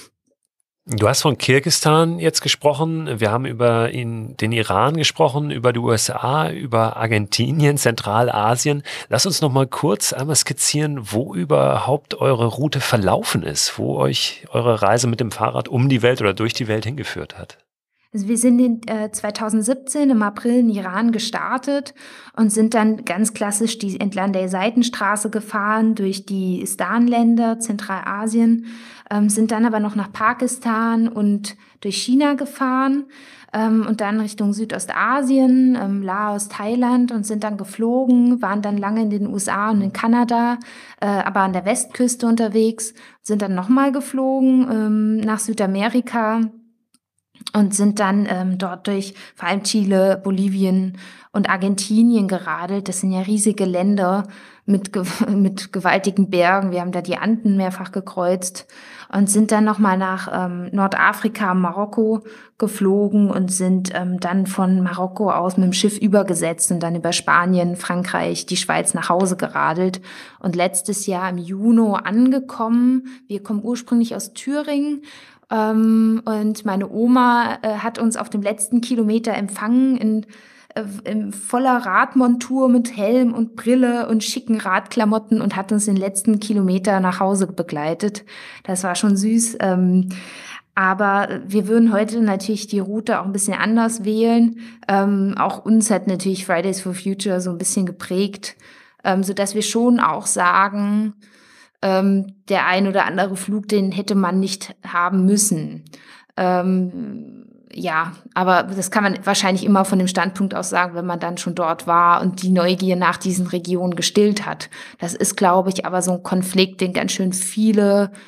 A: Du hast von Kirgisistan jetzt gesprochen. Wir haben über ihn, den Iran gesprochen, über die U S A, über Argentinien, Zentralasien. Lass uns noch mal kurz einmal skizzieren, wo überhaupt eure Route verlaufen ist, wo euch eure Reise mit dem Fahrrad um die Welt oder durch die Welt hingeführt hat.
B: Also wir sind in äh, zweitausendsiebzehn im April in Iran gestartet und sind dann ganz klassisch die, entlang der Seidenstraße gefahren durch die Istan-Länder, Zentralasien, ähm, sind dann aber noch nach Pakistan und durch China gefahren ähm, und dann Richtung Südostasien, ähm, Laos, Thailand und sind dann geflogen, waren dann lange in den U S A und in Kanada, äh, aber an der Westküste unterwegs, sind dann nochmal geflogen ähm, nach Südamerika, und sind dann ähm, dort durch vor allem Chile, Bolivien und Argentinien geradelt. Das sind ja riesige Länder mit, ge- mit gewaltigen Bergen. Wir haben da die Anden mehrfach gekreuzt und sind dann nochmal nach ähm, Nordafrika, Marokko geflogen und sind ähm, dann von Marokko aus mit dem Schiff übergesetzt und dann über Spanien, Frankreich, die Schweiz nach Hause geradelt. Und letztes Jahr im Juni angekommen. Wir kommen ursprünglich aus Thüringen. Ähm, und meine Oma äh, hat uns auf dem letzten Kilometer empfangen in, äh, in voller Radmontur mit Helm und Brille und schicken Radklamotten und hat uns den letzten Kilometer nach Hause begleitet. Das war schon süß. Ähm, aber wir würden heute natürlich die Route auch ein bisschen anders wählen. Ähm, auch uns hat natürlich Fridays for Future so ein bisschen geprägt, ähm, sodass wir schon auch sagen, der ein oder andere Flug, den hätte man nicht haben müssen. Ähm, ja, aber das kann man wahrscheinlich immer von dem Standpunkt aus sagen, wenn man dann schon dort war und die Neugier nach diesen Regionen gestillt hat. Das ist, glaube ich, aber so ein Konflikt, den ganz schön viele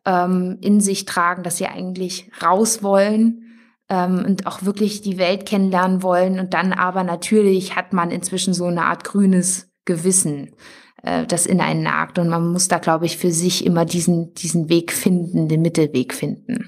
B: ähm, in sich tragen, dass sie eigentlich raus wollen ähm, und auch wirklich die Welt kennenlernen wollen. Und dann aber natürlich hat man inzwischen so eine Art grünes Gewissen, äh, das in einen nagt. Und man muss da, glaube ich, für sich immer diesen, diesen Weg finden, den Mittelweg finden.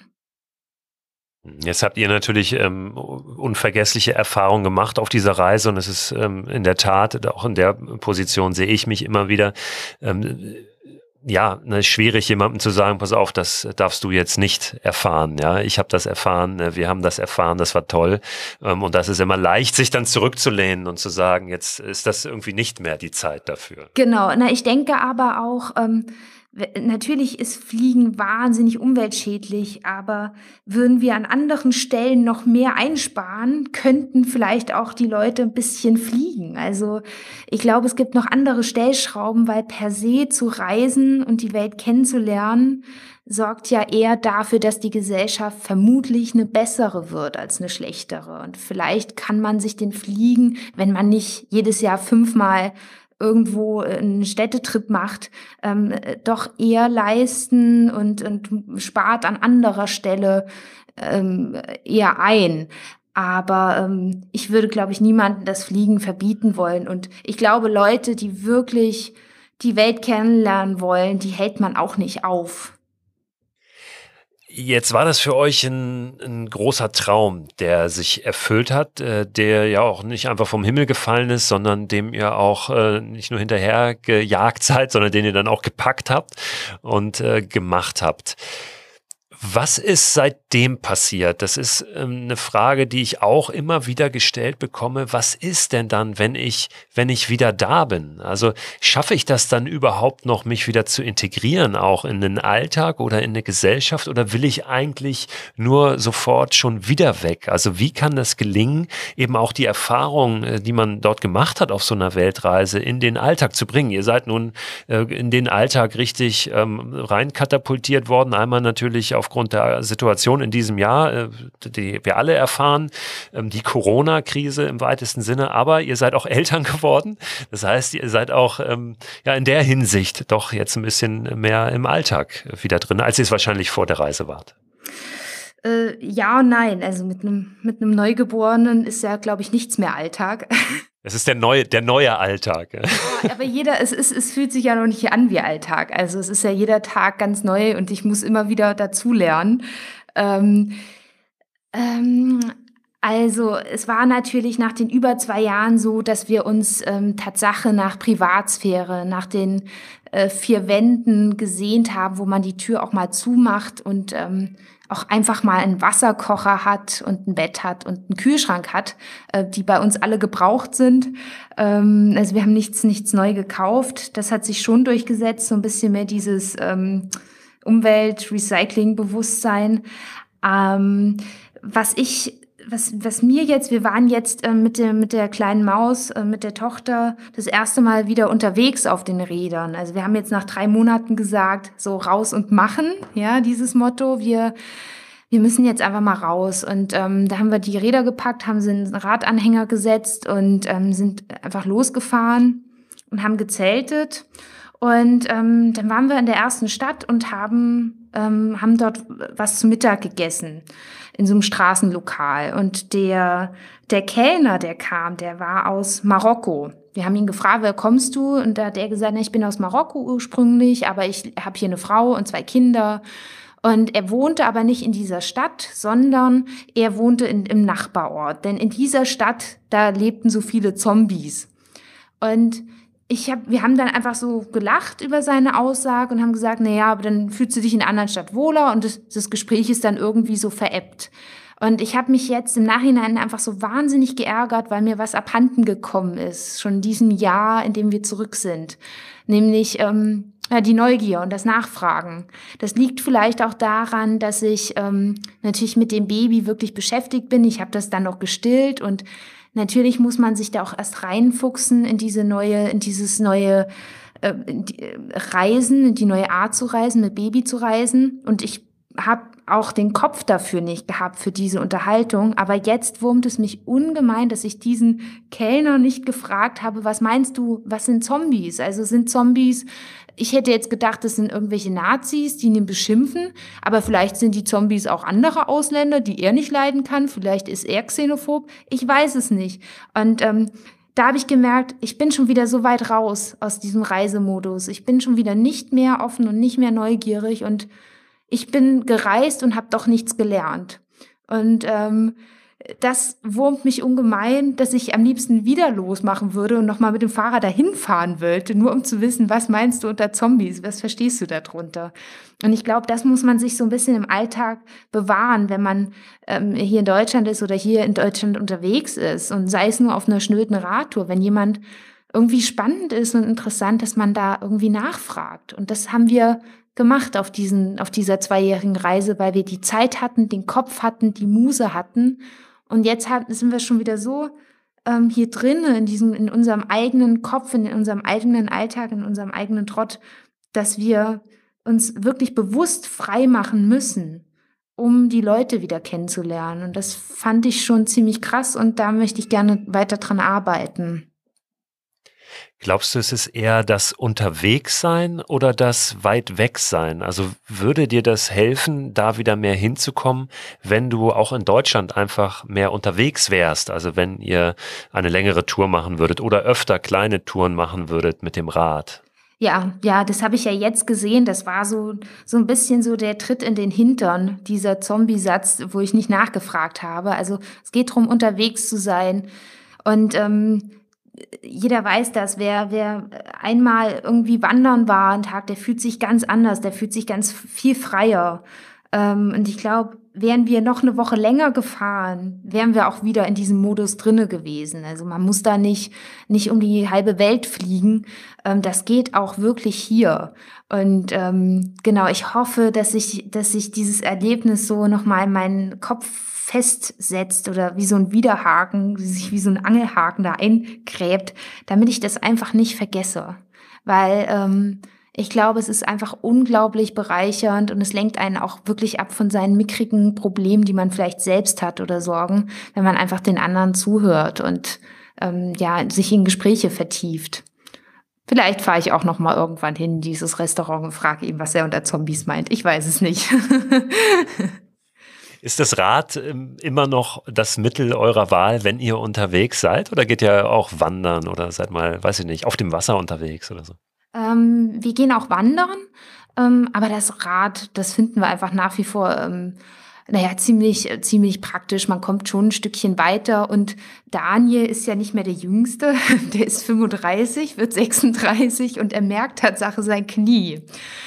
A: Jetzt habt ihr natürlich ähm, unvergessliche Erfahrungen gemacht auf dieser Reise und es ist ähm, in der Tat, auch in der Position sehe ich mich immer wieder, ähm, ja, ne, schwierig jemandem zu sagen, pass auf, das darfst du jetzt nicht erfahren. Ja, ich habe das erfahren, wir haben das erfahren, das war toll. Ähm, und das ist immer leicht, sich dann zurückzulehnen und zu sagen, jetzt ist das irgendwie nicht mehr die Zeit dafür.
B: Genau, na, ich denke aber auch, ähm, natürlich ist Fliegen wahnsinnig umweltschädlich, aber würden wir an anderen Stellen noch mehr einsparen, könnten vielleicht auch die Leute ein bisschen fliegen. Also ich glaube, es gibt noch andere Stellschrauben, weil per se zu reisen und die Welt kennenzulernen, sorgt ja eher dafür, dass die Gesellschaft vermutlich eine bessere wird als eine schlechtere. Und vielleicht kann man sich den Fliegen, wenn man nicht jedes Jahr fünfmal irgendwo einen Städtetrip macht, ähm, doch eher leisten und, und spart an anderer Stelle ähm, eher ein. Aber ähm, ich würde, glaube ich, niemandem das Fliegen verbieten wollen. Und ich glaube, Leute, die wirklich die Welt kennenlernen wollen, die hält man auch nicht auf.
A: Jetzt war das für euch ein, ein großer Traum, der sich erfüllt hat, äh, der ja auch nicht einfach vom Himmel gefallen ist, sondern dem ihr auch äh, nicht nur hinterher gejagt seid, sondern den ihr dann auch gepackt habt und äh, gemacht habt. Was ist seitdem passiert? Das ist ähm, eine Frage, die ich auch immer wieder gestellt bekomme. Was ist denn dann, wenn ich, wenn ich wieder da bin? Also schaffe ich das dann überhaupt noch, mich wieder zu integrieren, auch in den Alltag oder in eine Gesellschaft? Oder will ich eigentlich nur sofort schon wieder weg? Also wie kann das gelingen, eben auch die Erfahrungen, die man dort gemacht hat auf so einer Weltreise, in den Alltag zu bringen? Ihr seid nun äh, in den Alltag richtig ähm, reinkatapultiert worden. Einmal natürlich auf aufgrund der Situation in diesem Jahr, die wir alle erfahren, die Corona-Krise im weitesten Sinne, aber ihr seid auch Eltern geworden. Das heißt, ihr seid auch ja in der Hinsicht doch jetzt ein bisschen mehr im Alltag wieder drin, als ihr es wahrscheinlich vor der Reise wart.
B: Äh, ja und nein. Also mit einem mit einem Neugeborenen ist ja, glaube ich, nichts mehr Alltag.
A: Es ist der neue, der neue Alltag.
B: Ja, aber jeder, es, ist, es fühlt sich ja noch nicht an wie Alltag. Also es ist ja jeder Tag ganz neu und ich muss immer wieder dazulernen. Ähm, ähm, also es war natürlich nach den über zwei Jahren so, dass wir uns ähm, Tatsache nach Privatsphäre, nach den äh, vier Wänden gesehnt haben, wo man die Tür auch mal zumacht und ähm, auch einfach mal einen Wasserkocher hat und ein Bett hat und einen Kühlschrank hat, äh, die bei uns alle gebraucht sind. Ähm, also wir haben nichts, nichts neu gekauft. Das hat sich schon durchgesetzt, so ein bisschen mehr dieses ähm, Umwelt-Recycling-Bewusstsein. Ähm, was ich Was, was mir jetzt, wir waren jetzt äh, mit, der, mit der kleinen Maus, äh, mit der Tochter, das erste Mal wieder unterwegs auf den Rädern. Also wir haben jetzt nach drei Monaten gesagt, so raus und machen, ja, dieses Motto. Wir, wir müssen jetzt einfach mal raus. Und ähm, da haben wir die Räder gepackt, haben sie in einen Radanhänger gesetzt und ähm, sind einfach losgefahren und haben gezeltet. Und ähm, dann waren wir in der ersten Stadt und haben, ähm, haben dort was zu Mittag gegessen in so einem Straßenlokal. Und der, der Kellner, der kam, der war aus Marokko. Wir haben ihn gefragt, wer kommst du? Und da hat er gesagt, na, ich bin aus Marokko ursprünglich, aber ich habe hier eine Frau und zwei Kinder. Und er wohnte aber nicht in dieser Stadt, sondern er wohnte in, im Nachbarort. Denn in dieser Stadt, da lebten so viele Zombies. Und Ich hab, wir haben dann einfach so gelacht über seine Aussage und haben gesagt, na ja, aber dann fühlst du dich in einer anderen Stadt wohler und das, das Gespräch ist dann irgendwie so verebbt. Und ich habe mich jetzt im Nachhinein einfach so wahnsinnig geärgert, weil mir was abhanden gekommen ist, schon in diesem Jahr, in dem wir zurück sind. Nämlich ähm, ja, die Neugier und das Nachfragen. Das liegt vielleicht auch daran, dass ich ähm, natürlich mit dem Baby wirklich beschäftigt bin. Ich habe das dann noch gestillt und natürlich muss man sich da auch erst reinfuchsen in diese neue, in dieses neue äh, in die, äh, Reisen, in die neue Art zu reisen, mit Baby zu reisen. Und ich habe auch den Kopf dafür nicht gehabt, für diese Unterhaltung. Aber jetzt wurmt es mich ungemein, dass ich diesen Kellner nicht gefragt habe, was meinst du, was sind Zombies? Also sind Zombies, ich hätte jetzt gedacht, das sind irgendwelche Nazis, die ihn beschimpfen. Aber vielleicht sind die Zombies auch andere Ausländer, die er nicht leiden kann. Vielleicht ist er xenophob. Ich weiß es nicht. Und ähm, da habe ich gemerkt, ich bin schon wieder so weit raus aus diesem Reisemodus. Ich bin schon wieder nicht mehr offen und nicht mehr neugierig und ich bin gereist und habe doch nichts gelernt. Und ähm, das wurmt mich ungemein, dass ich am liebsten wieder losmachen würde und nochmal mit dem Fahrrad dahin fahren wollte, nur um zu wissen, was meinst du unter Zombies, was verstehst du darunter? Und ich glaube, das muss man sich so ein bisschen im Alltag bewahren, wenn man ähm, hier in Deutschland ist oder hier in Deutschland unterwegs ist und sei es nur auf einer schnöden Radtour, wenn jemand irgendwie spannend ist und interessant, dass man da irgendwie nachfragt. Und das haben wir gemacht auf diesen, auf dieser zweijährigen Reise, weil wir die Zeit hatten, den Kopf hatten, die Muse hatten. Und jetzt hat, sind wir schon wieder so ähm, hier drin, in diesem, in unserem eigenen Kopf, in unserem eigenen Alltag, in unserem eigenen Trott, dass wir uns wirklich bewusst frei machen müssen, um die Leute wieder kennenzulernen. Und das fand ich schon ziemlich krass und da möchte ich gerne weiter dran arbeiten.
A: Glaubst du, es ist eher das Unterwegssein oder das Weit-Weg-Sein? Also würde dir das helfen, da wieder mehr hinzukommen, wenn du auch in Deutschland einfach mehr unterwegs wärst? Also wenn ihr eine längere Tour machen würdet oder öfter kleine Touren machen würdet mit dem Rad?
B: Ja, ja, das habe ich ja jetzt gesehen. Das war so, so ein bisschen so der Tritt in den Hintern, dieser Zombie-Satz, wo ich nicht nachgefragt habe. Also es geht darum, unterwegs zu sein. Und ähm, jeder weiß das, wer, wer einmal irgendwie wandern war einen Tag, der fühlt sich ganz anders, der fühlt sich ganz viel freier. Ähm, und ich glaube, wären wir noch eine Woche länger gefahren, wären wir auch wieder in diesem Modus drinne gewesen. Also man muss da nicht, nicht um die halbe Welt fliegen. Ähm, das geht auch wirklich hier. Und ähm, genau, ich hoffe, dass ich, dass sich dieses Erlebnis so nochmal in meinen Kopf festsetzt oder wie so ein Widerhaken, sich wie so ein Angelhaken da eingräbt, damit ich das einfach nicht vergesse. Weil ähm, ich glaube, es ist einfach unglaublich bereichernd und es lenkt einen auch wirklich ab von seinen mickrigen Problemen, die man vielleicht selbst hat oder Sorgen, wenn man einfach den anderen zuhört und ähm, ja sich in Gespräche vertieft. Vielleicht fahre ich auch noch mal irgendwann hin in dieses Restaurant und frage ihn, was er unter Zombies meint. Ich weiß es nicht.
A: Ist das Rad ähm, immer noch das Mittel eurer Wahl, wenn ihr unterwegs seid? Oder geht ihr auch wandern oder seid mal, weiß ich nicht, auf dem Wasser unterwegs oder so?
B: Ähm, wir gehen auch wandern, ähm, aber das Rad, das finden wir einfach nach wie vor, ähm, naja, ziemlich, ziemlich praktisch. Man kommt schon ein Stückchen weiter und Daniel ist ja nicht mehr der Jüngste. Der ist fünfunddreißig, wird sechsunddreißig und er merkt Tatsache sein Knie.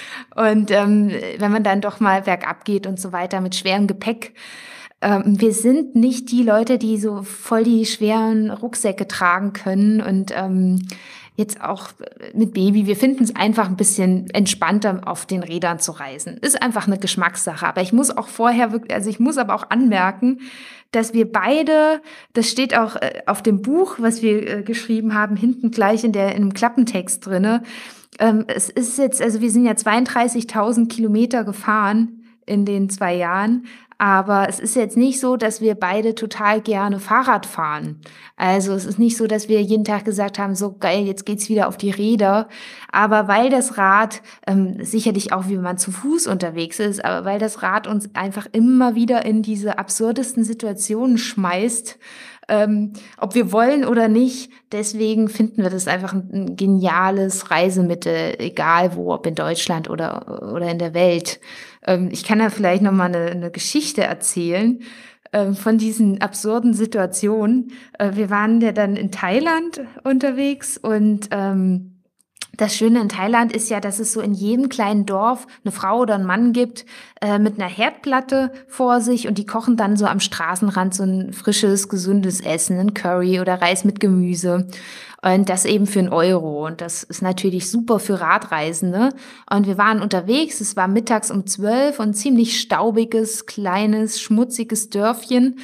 B: Und ähm, wenn man dann doch mal bergab geht und so weiter mit schwerem Gepäck, ähm, wir sind nicht die Leute, die so voll die schweren Rucksäcke tragen können und ähm, jetzt auch mit Baby, wir finden es einfach ein bisschen entspannter, auf den Rädern zu reisen. Ist einfach eine Geschmackssache. Aber ich muss auch vorher wirklich, also ich muss aber auch anmerken, dass wir beide, das steht auch auf dem Buch, was wir geschrieben haben, hinten gleich in der in einem Klappentext drinne. Ähm, es ist jetzt, also wir sind ja zweiunddreißigtausend Kilometer gefahren in den zwei Jahren. Aber es ist jetzt nicht so, dass wir beide total gerne Fahrrad fahren. Also es ist nicht so, dass wir jeden Tag gesagt haben, so geil, jetzt geht's wieder auf die Räder. Aber weil das Rad, ähm, sicherlich auch, wie man zu Fuß unterwegs ist, aber weil das Rad uns einfach immer wieder in diese absurdesten Situationen schmeißt, ähm, ob wir wollen oder nicht, deswegen finden wir das einfach ein, ein geniales Reisemittel, egal wo, ob in Deutschland oder, oder in der Welt. Ähm, ich kann da vielleicht noch mal eine, eine Geschichte erzählen ähm, von diesen absurden Situationen. Äh, wir waren ja dann in Thailand unterwegs und ähm, das Schöne in Thailand ist ja, dass es so in jedem kleinen Dorf eine Frau oder einen Mann gibt äh, mit einer Herdplatte vor sich und die kochen dann so am Straßenrand so ein frisches, gesundes Essen, ein Curry oder Reis mit Gemüse und das eben für einen Euro und das ist natürlich super für Radreisende und wir waren unterwegs, es war mittags um zwölf und ein ziemlich staubiges, kleines, schmutziges Dörfchen.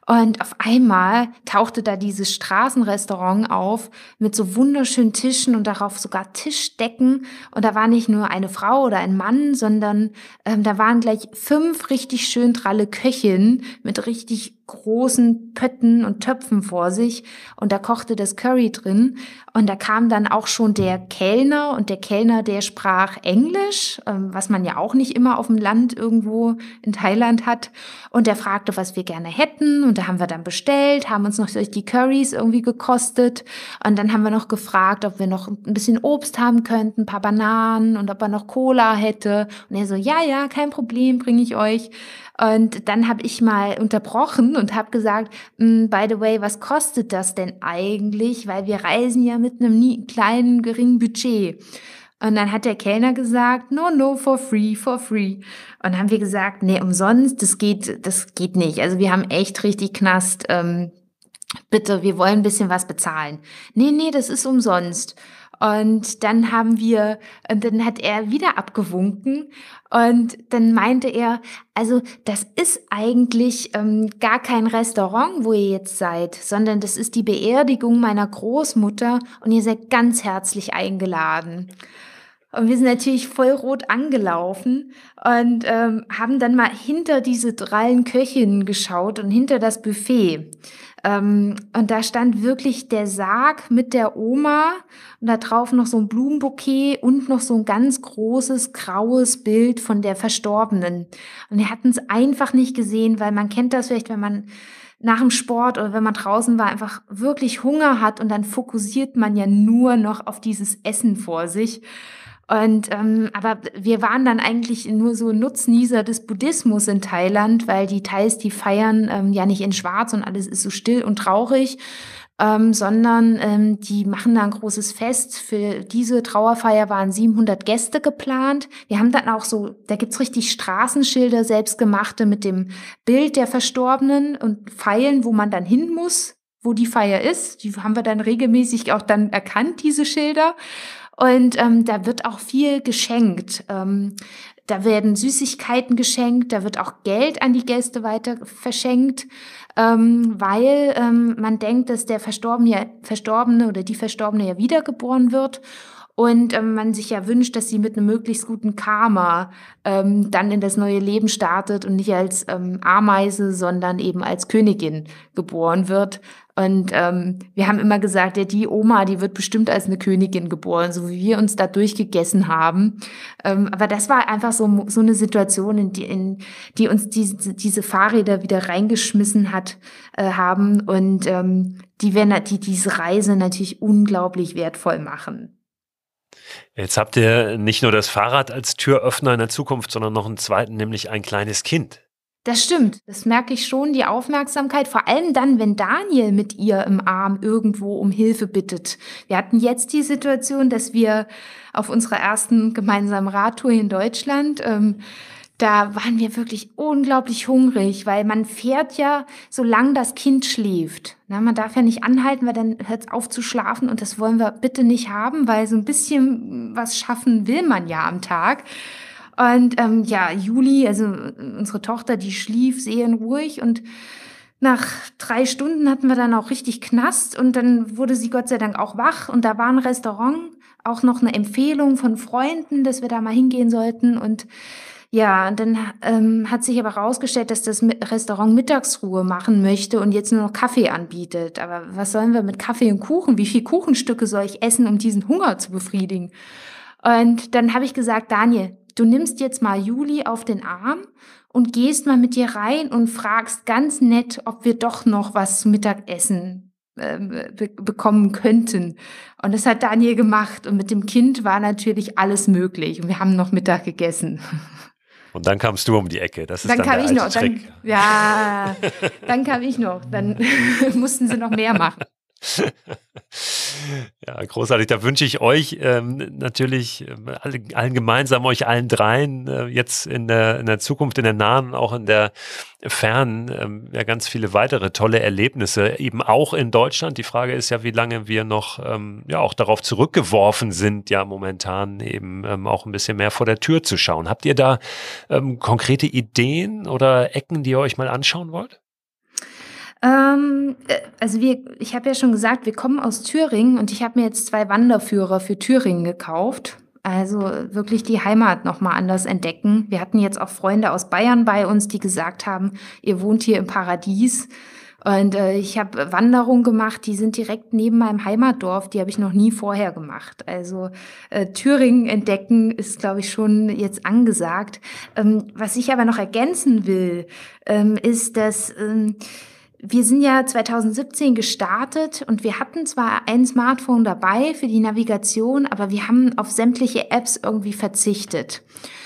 B: Und auf einmal tauchte da dieses Straßenrestaurant auf mit so wunderschönen Tischen und darauf sogar Tischdecken. Und da war nicht nur eine Frau oder ein Mann, sondern ähm, da waren gleich fünf richtig schön dralle Köchinnen mit richtig großen Pötten und Töpfen vor sich. Und da kochte das Curry drin. Und da kam dann auch schon der Kellner. Und der Kellner, der sprach Englisch, ähm, was man ja auch nicht immer auf dem Land irgendwo in Thailand hat. Und der fragte, was wir gerne hätten. Und da haben wir dann bestellt, haben uns noch durch die Currys irgendwie gekostet. Und dann haben wir noch gefragt, ob wir noch ein bisschen Obst haben könnten, ein paar Bananen und ob er noch Cola hätte. Und er so, ja, ja, kein Problem, bringe ich euch. Und dann habe ich mal unterbrochen und habe gesagt, by the way, was kostet das denn eigentlich? Weil wir reisen ja mit einem nie, kleinen, geringen Budget. Und dann hat der Kellner gesagt, no, no, for free, for free. Und dann haben wir gesagt, nee, umsonst, das geht, das geht nicht. Also wir haben echt richtig Knast. Ähm, bitte, wir wollen ein bisschen was bezahlen. Nee, nee, das ist umsonst. Und dann haben wir, und dann hat er wieder abgewunken und dann meinte er, also das ist eigentlich ähm, gar kein Restaurant, wo ihr jetzt seid, sondern das ist die Beerdigung meiner Großmutter und ihr seid ganz herzlich eingeladen. Und wir sind natürlich voll rot angelaufen und ähm, haben dann mal hinter diese drei Köchinnen geschaut und hinter das Buffet. Ähm, und da stand wirklich der Sarg mit der Oma und da drauf noch so ein Blumenbouquet und noch so ein ganz großes graues Bild von der Verstorbenen. Und wir hatten es einfach nicht gesehen, weil man kennt das vielleicht, wenn man nach dem Sport oder wenn man draußen war, einfach wirklich Hunger hat und dann fokussiert man ja nur noch auf dieses Essen vor sich. Und ähm, aber wir waren dann eigentlich nur so Nutznießer des Buddhismus in Thailand, weil die Thais, die feiern ähm, ja nicht in Schwarz und alles ist so still und traurig, ähm, sondern ähm, die machen da ein großes Fest. Für diese Trauerfeier waren siebenhundert Gäste geplant. Wir haben dann auch so, da gibt's richtig Straßenschilder, selbstgemachte mit dem Bild der Verstorbenen und Pfeilen, wo man dann hin muss, wo die Feier ist. Die haben wir dann regelmäßig auch dann erkannt, diese Schilder. Und ähm, da wird auch viel geschenkt. Ähm, da werden Süßigkeiten geschenkt, da wird auch Geld an die Gäste weiter verschenkt, ähm, weil ähm, man denkt, dass der Verstorbene, ja, Verstorbene oder die Verstorbene ja wiedergeboren wird. Und ähm, man sich ja wünscht, dass sie mit einem möglichst guten Karma ähm, dann in das neue Leben startet und nicht als ähm, Ameise, sondern eben als Königin geboren wird. Und ähm, wir haben immer gesagt, ja, die Oma, die wird bestimmt als eine Königin geboren, so wie wir uns da durchgegessen haben. Ähm, aber das war einfach so, so eine Situation, in die, in die uns diese, diese Fahrräder wieder reingeschmissen hat, äh, haben und ähm, die, werden, die diese Reise natürlich unglaublich wertvoll machen.
A: Jetzt habt ihr nicht nur das Fahrrad als Türöffner in der Zukunft, sondern noch einen zweiten, nämlich ein kleines Kind.
B: Das stimmt, das merke ich schon, die Aufmerksamkeit, vor allem dann, wenn Daniel mit ihr im Arm irgendwo um Hilfe bittet. Wir hatten jetzt die Situation, dass wir auf unserer ersten gemeinsamen Radtour in Deutschland, ähm, da waren wir wirklich unglaublich hungrig, weil man fährt ja, solange das Kind schläft. Na, man darf ja nicht anhalten, weil dann hört es auf zu schlafen und das wollen wir bitte nicht haben, weil so ein bisschen was schaffen will man ja am Tag. Und ähm, ja, Juli, also unsere Tochter, die schlief seelenruhig und nach drei Stunden hatten wir dann auch richtig Knast und dann wurde sie Gott sei Dank auch wach und da war ein Restaurant, auch noch eine Empfehlung von Freunden, dass wir da mal hingehen sollten und ja, und dann ähm, hat sich aber herausgestellt, dass das Restaurant Mittagsruhe machen möchte und jetzt nur noch Kaffee anbietet. Aber was sollen wir mit Kaffee und Kuchen? Wie viele Kuchenstücke soll ich essen, um diesen Hunger zu befriedigen? Und dann habe ich gesagt, Daniel, du nimmst jetzt mal Juli auf den Arm und gehst mal mit ihr rein und fragst ganz nett, ob wir doch noch was zum Mittagessen äh, be- bekommen könnten. Und das hat Daniel gemacht. Und mit dem Kind war natürlich alles möglich. Und wir haben noch Mittag gegessen.
A: Und dann kamst du um die Ecke. Das ist
B: Dann
A: dann
B: kam
A: der
B: ich
A: alte
B: noch.
A: Trick.
B: Dann, ja, dann kam ich noch. Dann mussten sie noch mehr machen.
A: Ja, großartig. Da wünsche ich euch ähm, natürlich ähm, alle, allen gemeinsam, euch allen dreien äh, jetzt in der, in der Zukunft, in der nahen und auch in der fernen, ähm, ja, ganz viele weitere tolle Erlebnisse, eben auch in Deutschland. Die Frage ist ja, wie lange wir noch ähm, ja auch darauf zurückgeworfen sind, ja momentan eben ähm, auch ein bisschen mehr vor der Tür zu schauen. Habt ihr da ähm, konkrete Ideen oder Ecken, die ihr euch mal anschauen wollt?
B: Ähm, äh, also wir ich habe ja schon gesagt, wir kommen aus Thüringen und ich habe mir jetzt zwei Wanderführer für Thüringen gekauft. Also wirklich die Heimat noch mal anders entdecken. Wir hatten jetzt auch Freunde aus Bayern bei uns, die gesagt haben: „Ihr wohnt hier im Paradies." Und, äh, ich habe Wanderungen gemacht, die sind direkt neben meinem Heimatdorf, die habe ich noch nie vorher gemacht. Also, äh, Thüringen entdecken ist, glaube ich, schon jetzt angesagt. Ähm, was ich aber noch ergänzen will, ähm, ist, dass, ähm wir sind ja zwanzig siebzehn gestartet und wir hatten zwar ein Smartphone dabei für die Navigation, aber wir haben auf sämtliche Apps irgendwie verzichtet.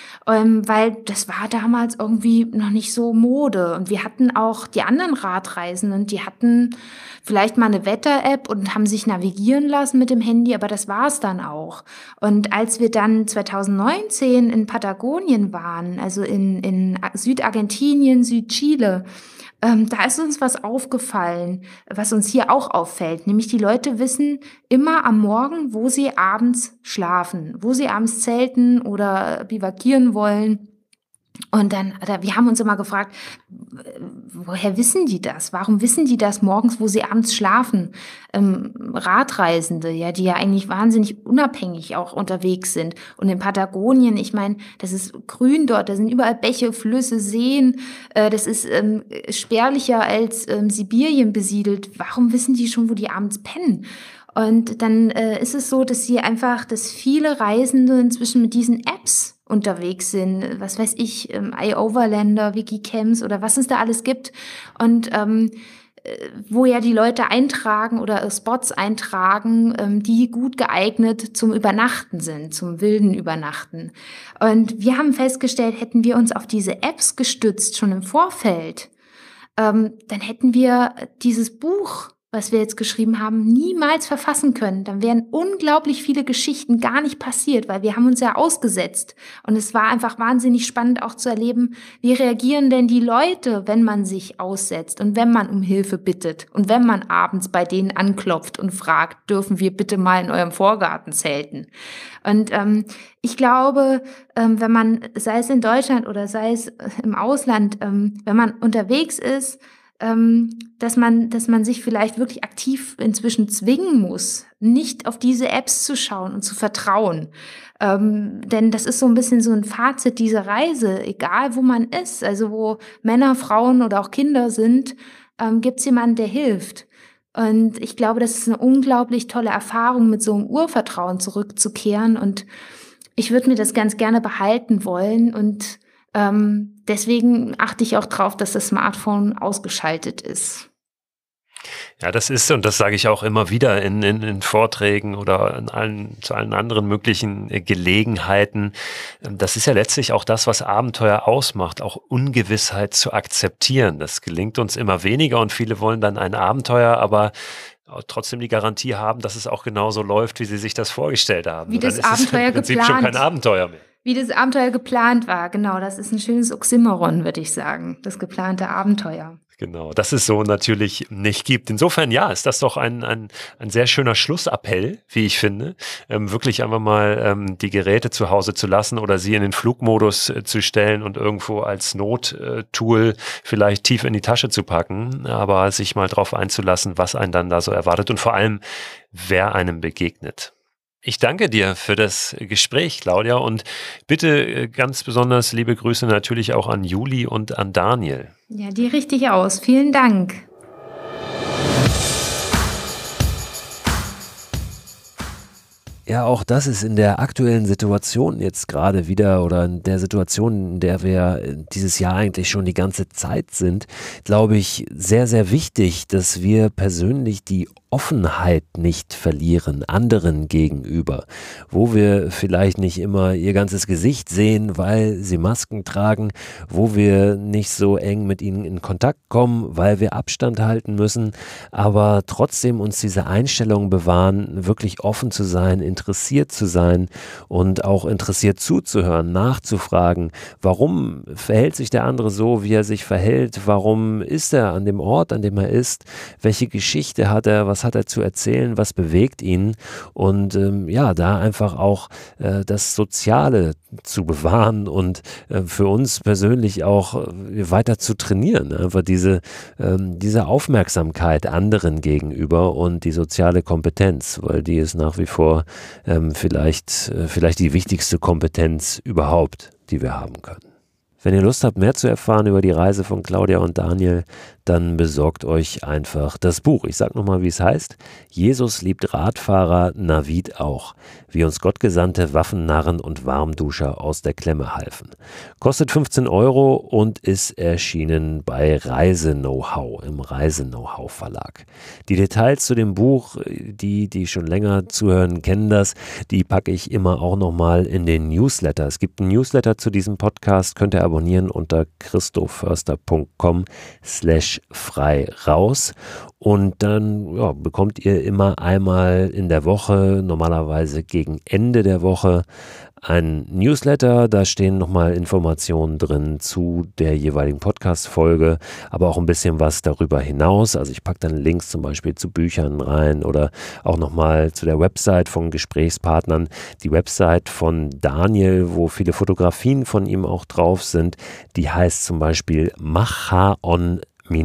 B: Ähm, weil das war damals irgendwie noch nicht so Mode. Und wir hatten auch die anderen Radreisenden, die hatten vielleicht mal eine Wetter-App und haben sich navigieren lassen mit dem Handy, aber das war's dann auch. Und als wir dann zwanzig neunzehn in Patagonien waren, also in, in Südargentinien, Südchile, ähm, da ist uns was aufgefallen, was uns hier auch auffällt, nämlich die Leute wissen immer am Morgen, wo sie abends schlafen, wo sie abends zelten oder bivakieren wollen. Und dann, oder wir haben uns immer gefragt, w- woher wissen die das? Warum wissen die das morgens, wo sie abends schlafen? Ähm, Radreisende, ja, die ja eigentlich wahnsinnig unabhängig auch unterwegs sind. Und in Patagonien, ich meine, das ist grün dort, da sind überall Bäche, Flüsse, Seen. Äh, das ist ähm, spärlicher als ähm, Sibirien besiedelt. Warum wissen die schon, wo die abends pennen? Und dann äh, ist es so, dass sie einfach, dass viele Reisende inzwischen mit diesen Apps unterwegs sind, was weiß ich, ähm, iOverlander, Wikicamps oder was es da alles gibt. Und ähm, äh, wo ja die Leute eintragen oder äh, Spots eintragen, ähm, die gut geeignet zum Übernachten sind, zum wilden Übernachten. Und wir haben festgestellt, hätten wir uns auf diese Apps gestützt, schon im Vorfeld, ähm, dann hätten wir dieses Buch, was wir jetzt geschrieben haben, niemals verfassen können. Dann wären unglaublich viele Geschichten gar nicht passiert, weil wir haben uns ja ausgesetzt. Und es war einfach wahnsinnig spannend auch zu erleben, wie reagieren denn die Leute, wenn man sich aussetzt und wenn man um Hilfe bittet und wenn man abends bei denen anklopft und fragt, dürfen wir bitte mal in eurem Vorgarten zelten? Und ähm, ich glaube, ähm, wenn man, sei es in Deutschland oder sei es äh, im Ausland, ähm, wenn man unterwegs ist, ähm, dass man, dass man sich vielleicht wirklich aktiv inzwischen zwingen muss, nicht auf diese Apps zu schauen und zu vertrauen. Ähm, denn das ist so ein bisschen so ein Fazit dieser Reise, egal wo man ist, also wo Männer, Frauen oder auch Kinder sind, ähm, gibt es jemanden, der hilft. Und ich glaube, das ist eine unglaublich tolle Erfahrung, mit so einem Urvertrauen zurückzukehren. Und ich würde mir das ganz gerne behalten wollen und ähm, deswegen achte ich auch drauf, dass das Smartphone ausgeschaltet ist.
A: Ja, das ist, und das sage ich auch immer wieder in, in, in Vorträgen oder in allen, zu allen anderen möglichen äh, Gelegenheiten. Das ist ja letztlich auch das, was Abenteuer ausmacht, auch Ungewissheit zu akzeptieren. Das gelingt uns immer weniger und viele wollen dann ein Abenteuer, aber trotzdem die Garantie haben, dass es auch genauso läuft, wie sie sich das vorgestellt haben.
B: Wie das
A: dann ist
B: Abenteuer
A: es im Prinzip
B: geplant.
A: schon kein Abenteuer mehr.
B: Wie das Abenteuer geplant war, genau. Das ist ein schönes Oxymoron, würde ich sagen. Das geplante Abenteuer.
A: Genau, dass es so natürlich nicht gibt. Insofern, ja, ist das doch ein, ein, ein sehr schöner Schlussappell, wie ich finde, ähm, wirklich einfach mal ähm, die Geräte zu Hause zu lassen oder sie in den Flugmodus äh, zu stellen und irgendwo als Nottool vielleicht tief in die Tasche zu packen, aber sich mal drauf einzulassen, was einen dann da so erwartet und vor allem, wer einem begegnet. Ich danke dir für das Gespräch, Claudia, und bitte ganz besonders liebe Grüße natürlich auch an Juli und an Daniel.
B: Ja, die richte ich aus. Vielen Dank.
A: Ja, auch das ist in der aktuellen Situation jetzt gerade wieder oder in der Situation, in der wir dieses Jahr eigentlich schon die ganze Zeit sind, glaube ich, sehr, sehr wichtig, dass wir persönlich die Offenheit nicht verlieren, anderen gegenüber, wo wir vielleicht nicht immer ihr ganzes Gesicht sehen, weil sie Masken tragen, wo wir nicht so eng mit ihnen in Kontakt kommen, weil wir Abstand halten müssen, aber trotzdem uns diese Einstellung bewahren, wirklich offen zu sein, interessiert zu sein und auch interessiert zuzuhören, nachzufragen, warum verhält sich der andere so, wie er sich verhält, warum ist er an dem Ort, an dem er ist, welche Geschichte hat er, was hat er zu erzählen, was bewegt ihn und ähm, ja, da einfach auch äh, das Soziale zu bewahren und äh, für uns persönlich auch äh, weiter zu trainieren, einfach diese, ähm, diese Aufmerksamkeit anderen gegenüber und die soziale Kompetenz, weil die ist nach wie vor ähm, vielleicht, äh, vielleicht die wichtigste Kompetenz überhaupt, die wir haben können. Wenn ihr Lust habt, mehr zu erfahren über die Reise von Claudia und Daniel, dann besorgt euch einfach das Buch. Ich sag nochmal, wie es heißt. Jesus liebt Radfahrer, Navid auch. Wie uns Gottgesandte Waffennarren und Warmduscher aus der Klemme halfen. Kostet fünfzehn Euro und ist erschienen bei Reise-Know-how, im Reise-Know-how Verlag. Die Details zu dem Buch, die, die schon länger zuhören, kennen das, die packe ich immer auch nochmal in den Newsletter. Es gibt einen Newsletter zu diesem Podcast, könnt ihr abonnieren unter christoförster punkt com slash frei raus und dann ja, bekommt ihr immer einmal in der Woche, normalerweise gegen Ende der Woche, ein Newsletter, da stehen nochmal Informationen drin zu der jeweiligen Podcast-Folge, aber auch ein bisschen was darüber hinaus. Also ich packe dann Links zum Beispiel zu Büchern rein oder auch nochmal zu der Website von Gesprächspartnern. Die Website von Daniel, wo viele Fotografien von ihm auch drauf sind, die heißt zum Beispiel machaon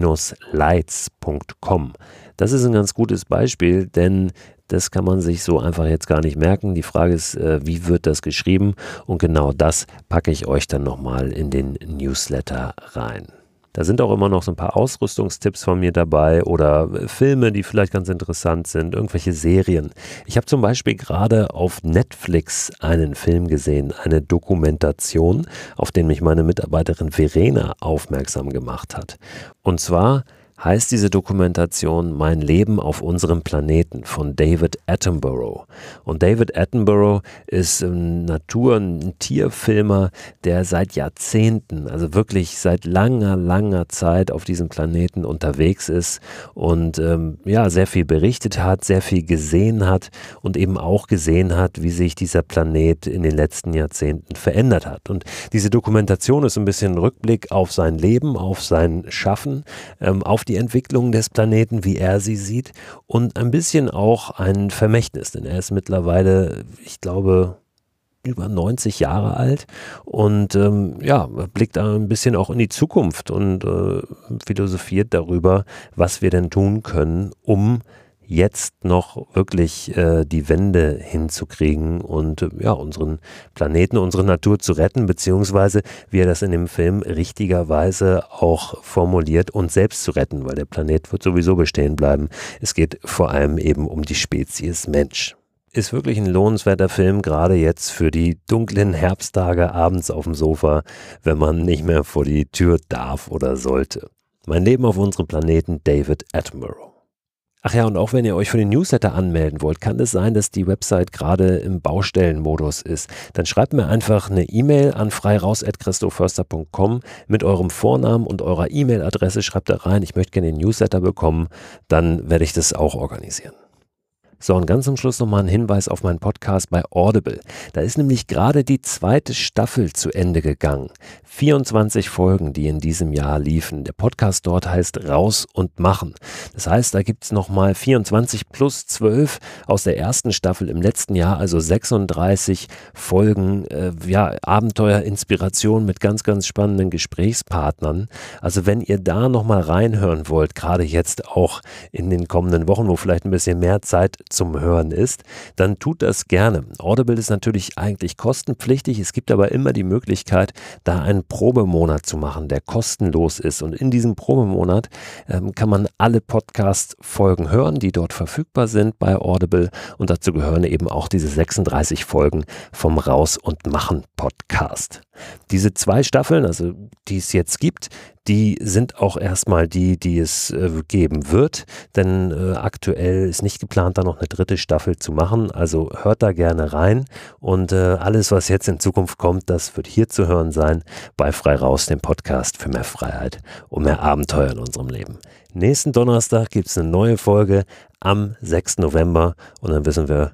A: lights punkt com. Das ist ein ganz gutes Beispiel, denn das kann man sich so einfach jetzt gar nicht merken. Die Frage ist, wie wird das geschrieben? Und genau das packe ich euch dann nochmal in den Newsletter rein. Da sind auch immer noch so ein paar Ausrüstungstipps von mir dabei oder Filme, die vielleicht ganz interessant sind, irgendwelche Serien. Ich habe zum Beispiel gerade auf Netflix einen Film gesehen, eine Dokumentation, auf den mich meine Mitarbeiterin Verena aufmerksam gemacht hat. Und zwar heißt diese Dokumentation Mein Leben auf unserem Planeten von David Attenborough. Und David Attenborough ist ein Natur-, ein Tierfilmer, der seit Jahrzehnten, also wirklich seit langer, langer Zeit auf diesem Planeten unterwegs ist und ähm, ja, sehr viel berichtet hat, sehr viel gesehen hat und eben auch gesehen hat, wie sich dieser Planet in den letzten Jahrzehnten verändert hat. Und diese Dokumentation ist ein bisschen ein Rückblick auf sein Leben, auf sein Schaffen, ähm, auf die Entwicklung des Planeten, wie er sie sieht und ein bisschen auch ein Vermächtnis, denn er ist mittlerweile, ich glaube, über neunzig Jahre alt und ähm, ja, blickt da ein bisschen auch in die Zukunft und äh, philosophiert darüber, was wir denn tun können, um jetzt noch wirklich äh, die Wende hinzukriegen und äh, ja, unseren Planeten, unsere Natur zu retten, beziehungsweise, wie er das in dem Film richtigerweise auch formuliert, uns selbst zu retten, weil der Planet wird sowieso bestehen bleiben. Es geht vor allem eben um die Spezies Mensch. Ist wirklich ein lohnenswerter Film, gerade jetzt für die dunklen Herbsttage abends auf dem Sofa, wenn man nicht mehr vor die Tür darf oder sollte. Mein Leben auf unserem Planeten, David Attenborough. Ach ja, und auch wenn ihr euch für den Newsletter anmelden wollt, kann es sein, dass die Website gerade im Baustellenmodus ist. Dann schreibt mir einfach eine E-Mail an freiraus at christoförster punkt com mit eurem Vornamen und eurer E-Mail-Adresse. Schreibt da rein, ich möchte gerne den Newsletter bekommen. Dann werde ich das auch organisieren. So, und ganz zum Schluss nochmal ein Hinweis auf meinen Podcast bei Audible. Da ist nämlich gerade die zweite Staffel zu Ende gegangen. vierundzwanzig Folgen, die in diesem Jahr liefen. Der Podcast dort heißt Raus und Machen. Das heißt, da gibt es nochmal vierundzwanzig plus zwölf aus der ersten Staffel im letzten Jahr, also sechsunddreißig Folgen, äh, ja, Abenteuer, Inspiration mit ganz, ganz spannenden Gesprächspartnern. Also wenn ihr da nochmal reinhören wollt, gerade jetzt auch in den kommenden Wochen, wo vielleicht ein bisschen mehr Zeit zum Hören ist, dann tut das gerne. Audible ist natürlich eigentlich kostenpflichtig, es gibt aber immer die Möglichkeit, da einen Probemonat zu machen, der kostenlos ist, und in diesem Probemonat ähm, kann man alle Podcast-Folgen hören, die dort verfügbar sind bei Audible, und dazu gehören eben auch diese sechsunddreißig Folgen vom Raus und Machen Podcast. Diese zwei Staffeln, also die es jetzt gibt, die sind auch erstmal die, die es äh, geben wird, denn äh, aktuell ist nicht geplant, da noch eine dritte Staffel zu machen, also hört da gerne rein, und äh, alles, was jetzt in Zukunft kommt, das wird hier zu hören sein bei Frei Raus, dem Podcast für mehr Freiheit und mehr Abenteuer in unserem Leben. Nächsten Donnerstag gibt es eine neue Folge am sechsten November, und dann wissen wir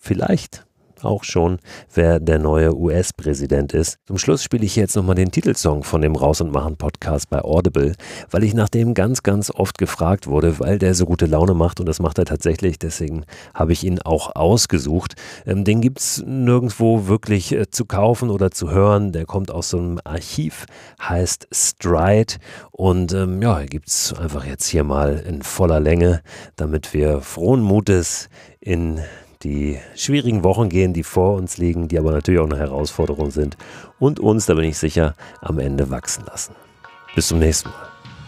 A: vielleicht auch schon, wer der neue U S-Präsident ist. Zum Schluss spiele ich jetzt nochmal den Titelsong von dem Raus und Machen Podcast bei Audible, weil ich nach dem ganz, ganz oft gefragt wurde, weil der so gute Laune macht und das macht er tatsächlich, deswegen habe ich ihn auch ausgesucht. Ähm, den gibt es nirgendwo wirklich äh, zu kaufen oder zu hören, der kommt aus so einem Archiv, heißt Stride und ähm, ja, gibt es einfach jetzt hier mal in voller Länge, damit wir frohen Mutes in die schwierigen Wochen gehen, die vor uns liegen, die aber natürlich auch eine Herausforderung sind und uns, da bin ich sicher, am Ende wachsen lassen. Bis zum nächsten Mal.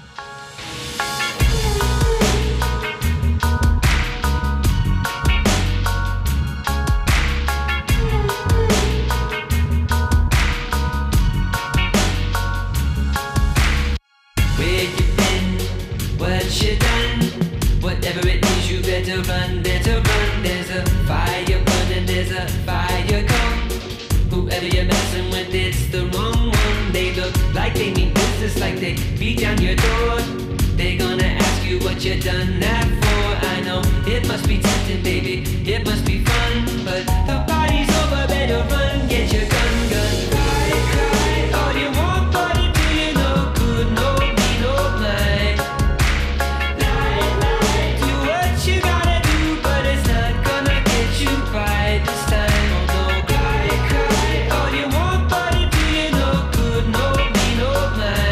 C: Like they beat down your door, they're gonna ask you what you done that for. I know it must be tempting, baby, it must be fun, but the party's over, better run, get your gun, gun. Cry, cry, all you want, but it do you no good, no me, no mind. Lie, lie, do what you gotta do, but it's not gonna get you by this time. Oh no, cry, cry, all you want, but it do you no good, no me, no mind.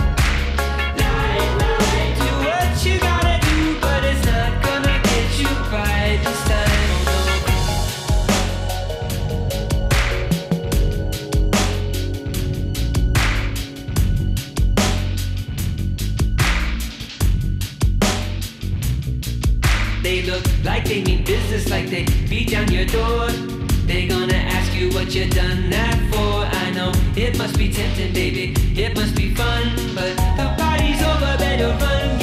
C: They look like they mean business, like they beat down your door. They're gonna ask you what you done that for. I know it must be tempting, baby, it must be fun, but the party's over, better run.